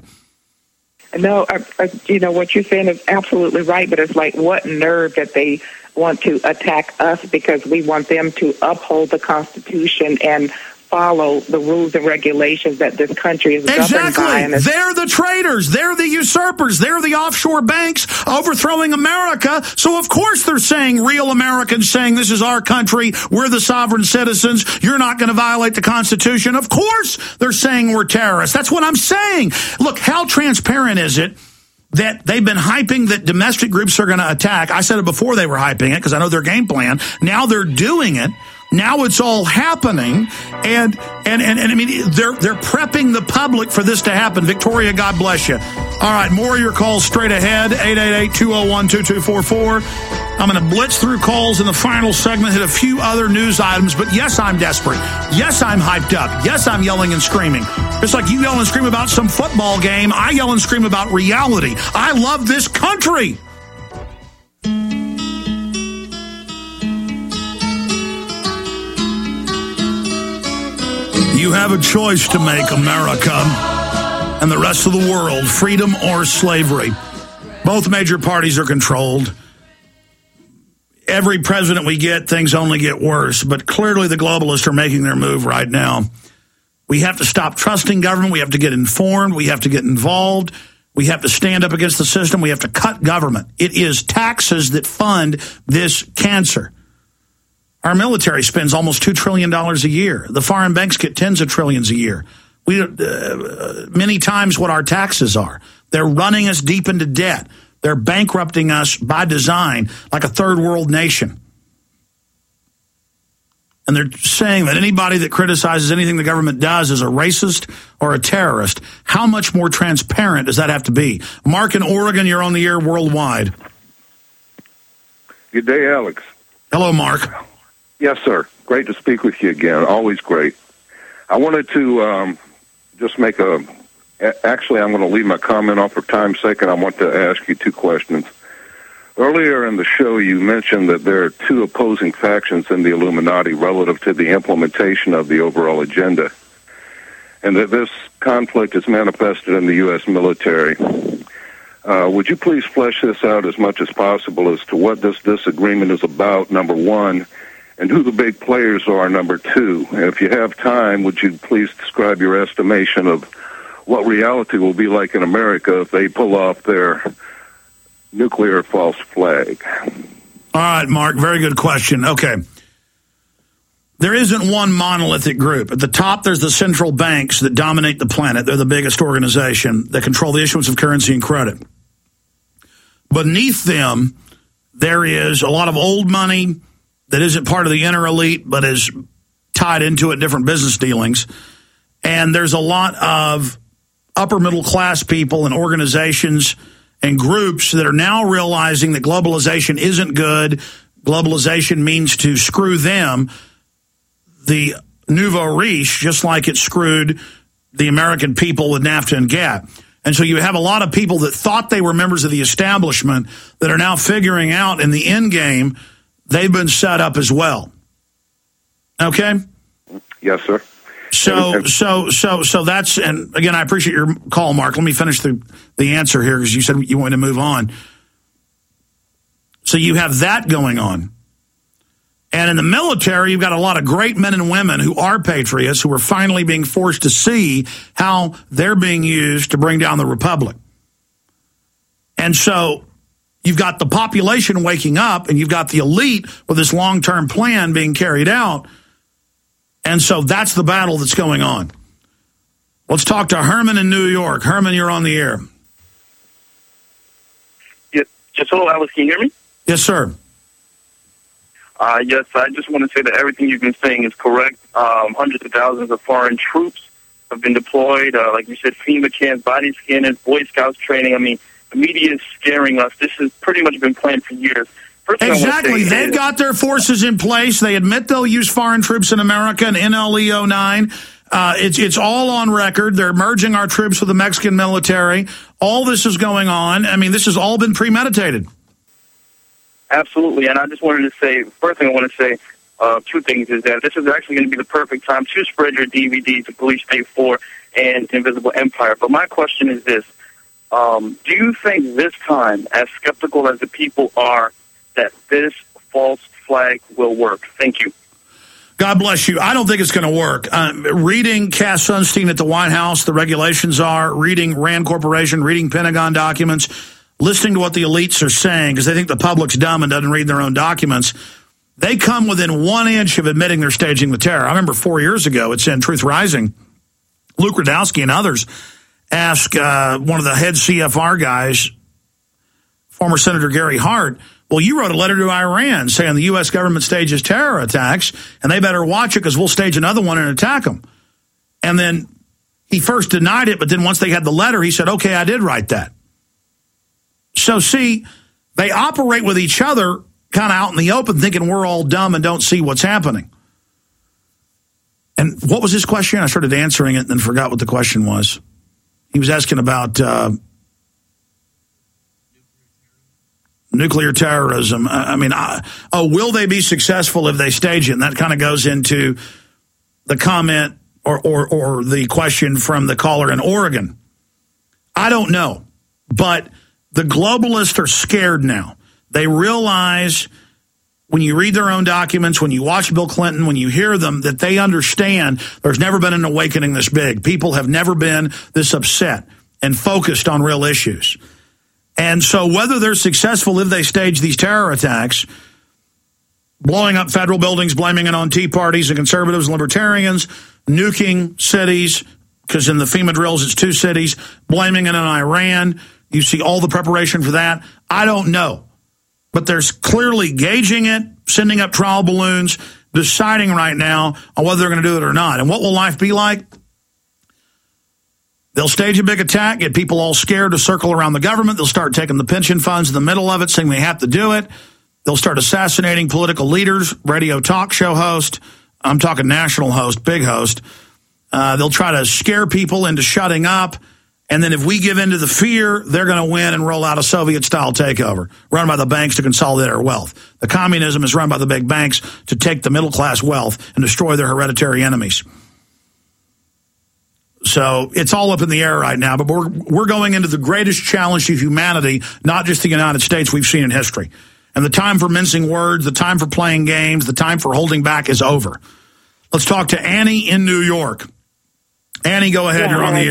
No, what you're saying is absolutely right. But it's like, what nerve that they want to attack us because we want them to uphold the Constitution and follow the rules and regulations that this country is governed by. Exactly. They're the traitors. They're the usurpers. They're the offshore banks overthrowing America. So, of course, they're saying, real Americans saying, this is our country. We're the sovereign citizens. You're not going to violate the Constitution. Of course, they're saying we're terrorists. That's what I'm saying. Look, how transparent is it that they've been hyping that domestic groups are going to attack? I said it before they were hyping it because I know their game plan. Now they're doing it. Now it's all happening, and I mean, they're prepping the public for this to happen. Victoria, God bless you. All right, more of your calls straight ahead, 888-201-2244. I'm going to blitz through calls in the final segment, hit a few other news items, but yes, I'm desperate. Yes, I'm hyped up. Yes, I'm yelling and screaming. Just like you yell and scream about some football game, I yell and scream about reality. I love this country. You have a choice to make, America and the rest of the world, freedom or slavery. Both major parties are controlled. Every president we get, things only get worse. But clearly the globalists are making their move right now. We have to stop trusting government. We have to get informed. We have to get involved. We have to stand up against the system. We have to cut government. It is taxes that fund this cancer. Our military spends almost $2 trillion a year. The foreign banks get tens of trillions a year. We many times what our taxes are. They're running us deep into debt. They're bankrupting us by design like a third world nation. And they're saying that anybody that criticizes anything the government does is a racist or a terrorist. How much more transparent does that have to be? Mark in Oregon, you're on the air worldwide. Good day, Alex. Hello, Mark. Yes, sir. Great to speak with you again. Always great. I wanted to just make actually, I'm going to leave my comment off for time's sake, and I want to ask you 2 questions. Earlier in the show, you mentioned that there are 2 opposing factions in the Illuminati relative to the implementation of the overall agenda, and that this conflict is manifested in the U.S. military. Would you please flesh this out as much as possible as to what this disagreement is about, number one, and who the big players are, number two? And if you have time, would you please describe your estimation of what reality will be like in America if they pull off their nuclear false flag? All right, Mark, very good question. Okay. There isn't one monolithic group. At the top, there's the central banks that dominate the planet. They're the biggest organization that control the issuance of currency and credit. Beneath them, there is a lot of old money that isn't part of the inner elite, but is tied into it, different business dealings. And there's a lot of upper middle class people and organizations and groups that are now realizing that globalization isn't good. Globalization means to screw them, the nouveau riche, just like it screwed the American people with NAFTA and GATT. And so you have a lot of people that thought they were members of the establishment that are now figuring out in the end game they've been set up as well. Okay? Yes, sir. So that's, and again, I appreciate your call, Mark. Let me finish the answer here because you said you wanted to move on. So you have that going on. And in the military, you've got a lot of great men and women who are patriots who are finally being forced to see how they're being used to bring down the republic. And so you've got the population waking up, and you've got the elite with this long-term plan being carried out. And so that's the battle that's going on. Let's talk to Herman in New York. Herman, you're on the air. Yes. Just hello, Alex. Can you hear me? Yes, sir. Yes, I just want to say that everything you've been saying is correct. Hundreds of thousands of foreign troops have been deployed. Like you said, FEMA camps, body scanners, Boy Scouts training. I mean, the media is scaring us. This has pretty much been planned for years. Exactly. They've got their forces in place. They admit they'll use foreign troops in America in NLE 09. It's all on record. They're merging our troops with the Mexican military. All this is going on. I mean, this has all been premeditated. Absolutely. And I just wanted to say, first thing I want to say, two things, is that this is actually going to be the perfect time to spread your DVD to Police State 4 and Invisible Empire. But my question is this. Do you think this time, as skeptical as the people are, that this false flag will work? Thank you. God bless you. I don't think it's going to work. Reading Cass Sunstein at the White House, the regulations are, reading RAND Corporation, reading Pentagon documents, listening to what the elites are saying, because they think the public's dumb and doesn't read their own documents, they come within 1 inch of admitting they're staging the terror. I remember 4 years ago, it's in Truth Rising, Luke Rudkowski and others asked one of the head CFR guys, former Senator Gary Hart, well, you wrote a letter to Iran saying the U.S. government stages terror attacks, and they better watch it because we'll stage another one and attack them. And then he first denied it, but then once they had the letter, he said, okay, I did write that. So, see, they operate with each other kind of out in the open, thinking we're all dumb and don't see what's happening. And what was his question? I started answering it and then forgot what the question was. He was asking about nuclear terrorism. Will they be successful if they stage it? And that kind of goes into the comment or the question from the caller in Oregon. I don't know, but the globalists are scared now. They realize when you read their own documents, when you watch Bill Clinton, when you hear them, that they understand there's never been an awakening this big. People have never been this upset and focused on real issues. And so whether they're successful if they stage these terror attacks, blowing up federal buildings, blaming it on Tea Parties and conservatives and libertarians, nuking cities, because in the FEMA drills it's 2 cities, blaming it on Iran, you see all the preparation for that. I don't know. But there's clearly gauging it, sending up trial balloons, deciding right now on whether they're going to do it or not. And what will life be like? They'll stage a big attack, get people all scared to circle around the government. They'll start taking the pension funds in the middle of it, saying they have to do it. They'll start assassinating political leaders, radio talk show host. I'm talking national host, big host. They'll try to scare people into shutting up. And then if we give in to the fear, they're going to win and roll out a Soviet-style takeover, run by the banks to consolidate our wealth. The communism is run by the big banks to take the middle-class wealth and destroy their hereditary enemies. So it's all up in the air right now, but we're going into the greatest challenge to humanity, not just the United States, we've seen in history. And the time for mincing words, the time for playing games, the time for holding back is over. Let's talk to Annie in New York. Annie, go ahead. You're on the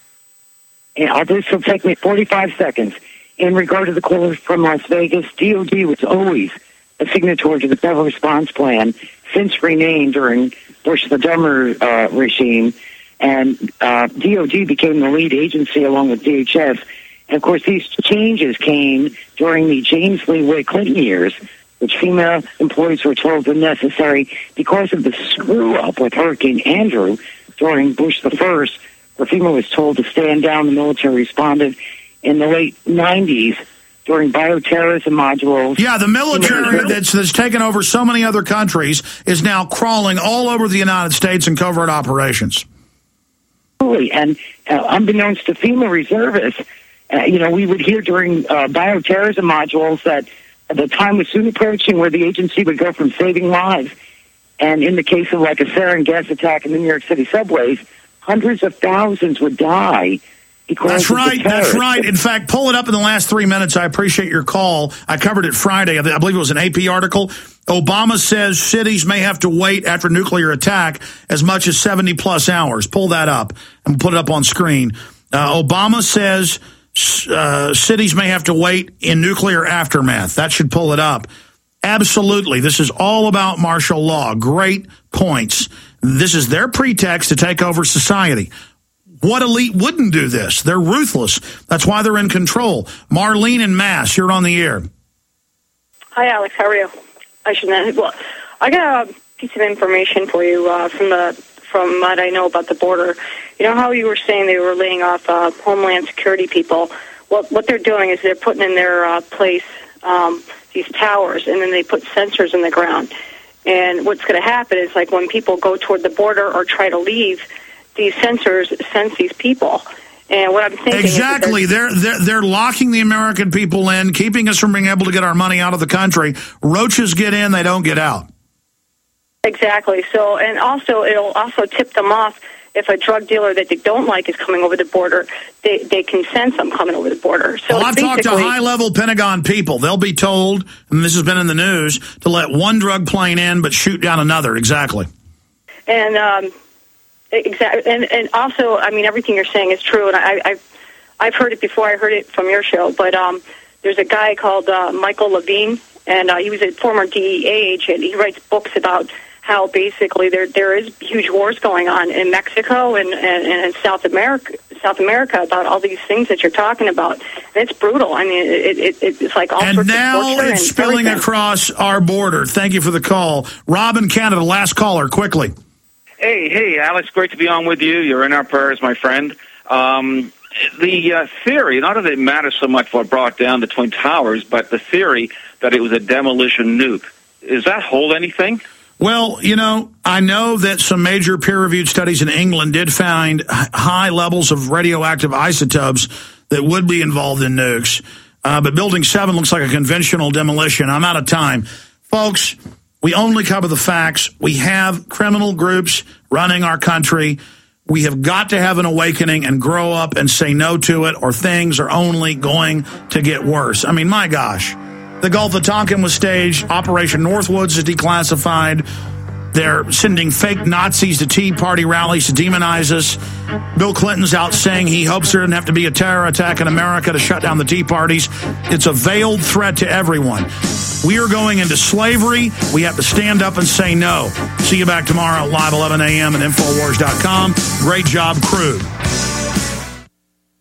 air. This will take me 45 seconds. In regard to the call from Las Vegas, DOD was always a signatory to the Federal Response Plan, since renamed during Bush the Dumber regime. And DOD became the lead agency along with DHS. And, of course, these changes came during the James Lee Witt Clinton years, which FEMA employees were told were necessary because of the screw-up with Hurricane Andrew during Bush the First, where FEMA was told to stand down. The military responded in the late 90s during bioterrorism modules. Yeah, the military that's taken over so many other countries is now crawling all over the United States in covert operations. And unbeknownst to FEMA reservists, we would hear during bioterrorism modules that the time was soon approaching where the agency would go from saving lives. And in the case of like a sarin gas attack in the New York City subways, hundreds of thousands would die. That's right. That's right. In fact, pull it up in the last 3 minutes. I appreciate your call. I covered it Friday. I believe it was an AP article. Obama says cities may have to wait after nuclear attack as much as 70-plus hours. Pull that up and put it up on screen. Obama says cities may have to wait in nuclear aftermath. That should pull it up. Absolutely. This is all about martial law. Great points. This is their pretext to take over society. What elite wouldn't do this? They're ruthless. That's why they're in control. Marlene in Mass, you're on the air. Hi, Alex. How are you? I got a piece of information for you from what I know about the border. You know how you were saying they were laying off Homeland Security people? Well, what they're doing is they're putting in their place these towers, and then they put sensors in the ground. And what's going to happen is, like, when people go toward the border or try to leave, these sensors sense these people. And what I'm thinking exactly, is they're locking the American people in, keeping us from being able to get our money out of the country. Roaches get in, they don't get out. Exactly. So, and also it'll also tip them off if a drug dealer that they don't like is coming over the border. They can sense them coming over the border. So well, I've talked to high-level Pentagon people. They'll be told, and this has been in the news, to let one drug plane in but shoot down another. Exactly. And exactly, and also, I mean, everything you're saying is true, and I've heard it before. I heard it from your show, but there's a guy called Michael Levine, and he was a former DEA agent. He writes books about how basically there is huge wars going on in Mexico and in South America about all these things that you're talking about. And it's brutal. I mean, it's like all sorts of torture. And now it's spilling across our border. Thank you for the call. Rob in Canada, last caller, quickly. Hey, Alex, great to be on with you. You're in our prayers, my friend. The theory, not that it matters so much what brought down the Twin Towers, but the theory that it was a demolition nuke, does that hold anything? Well, I know that some major peer-reviewed studies in England did find high levels of radioactive isotopes that would be involved in nukes. But Building 7 looks like a conventional demolition. I'm out of time. Folks, we only cover the facts. We have criminal groups running our country. We have got to have an awakening and grow up and say no to it, or things are only going to get worse. I mean, my gosh. The Gulf of Tonkin was staged. Operation Northwoods is declassified. They're sending fake Nazis to Tea Party rallies to demonize us. Bill Clinton's out saying he hopes there doesn't have to be a terror attack in America to shut down the Tea Parties. It's a veiled threat to everyone. We are going into slavery. We have to stand up and say no. See you back tomorrow, live 11 a.m. at Infowars.com. Great job, crew.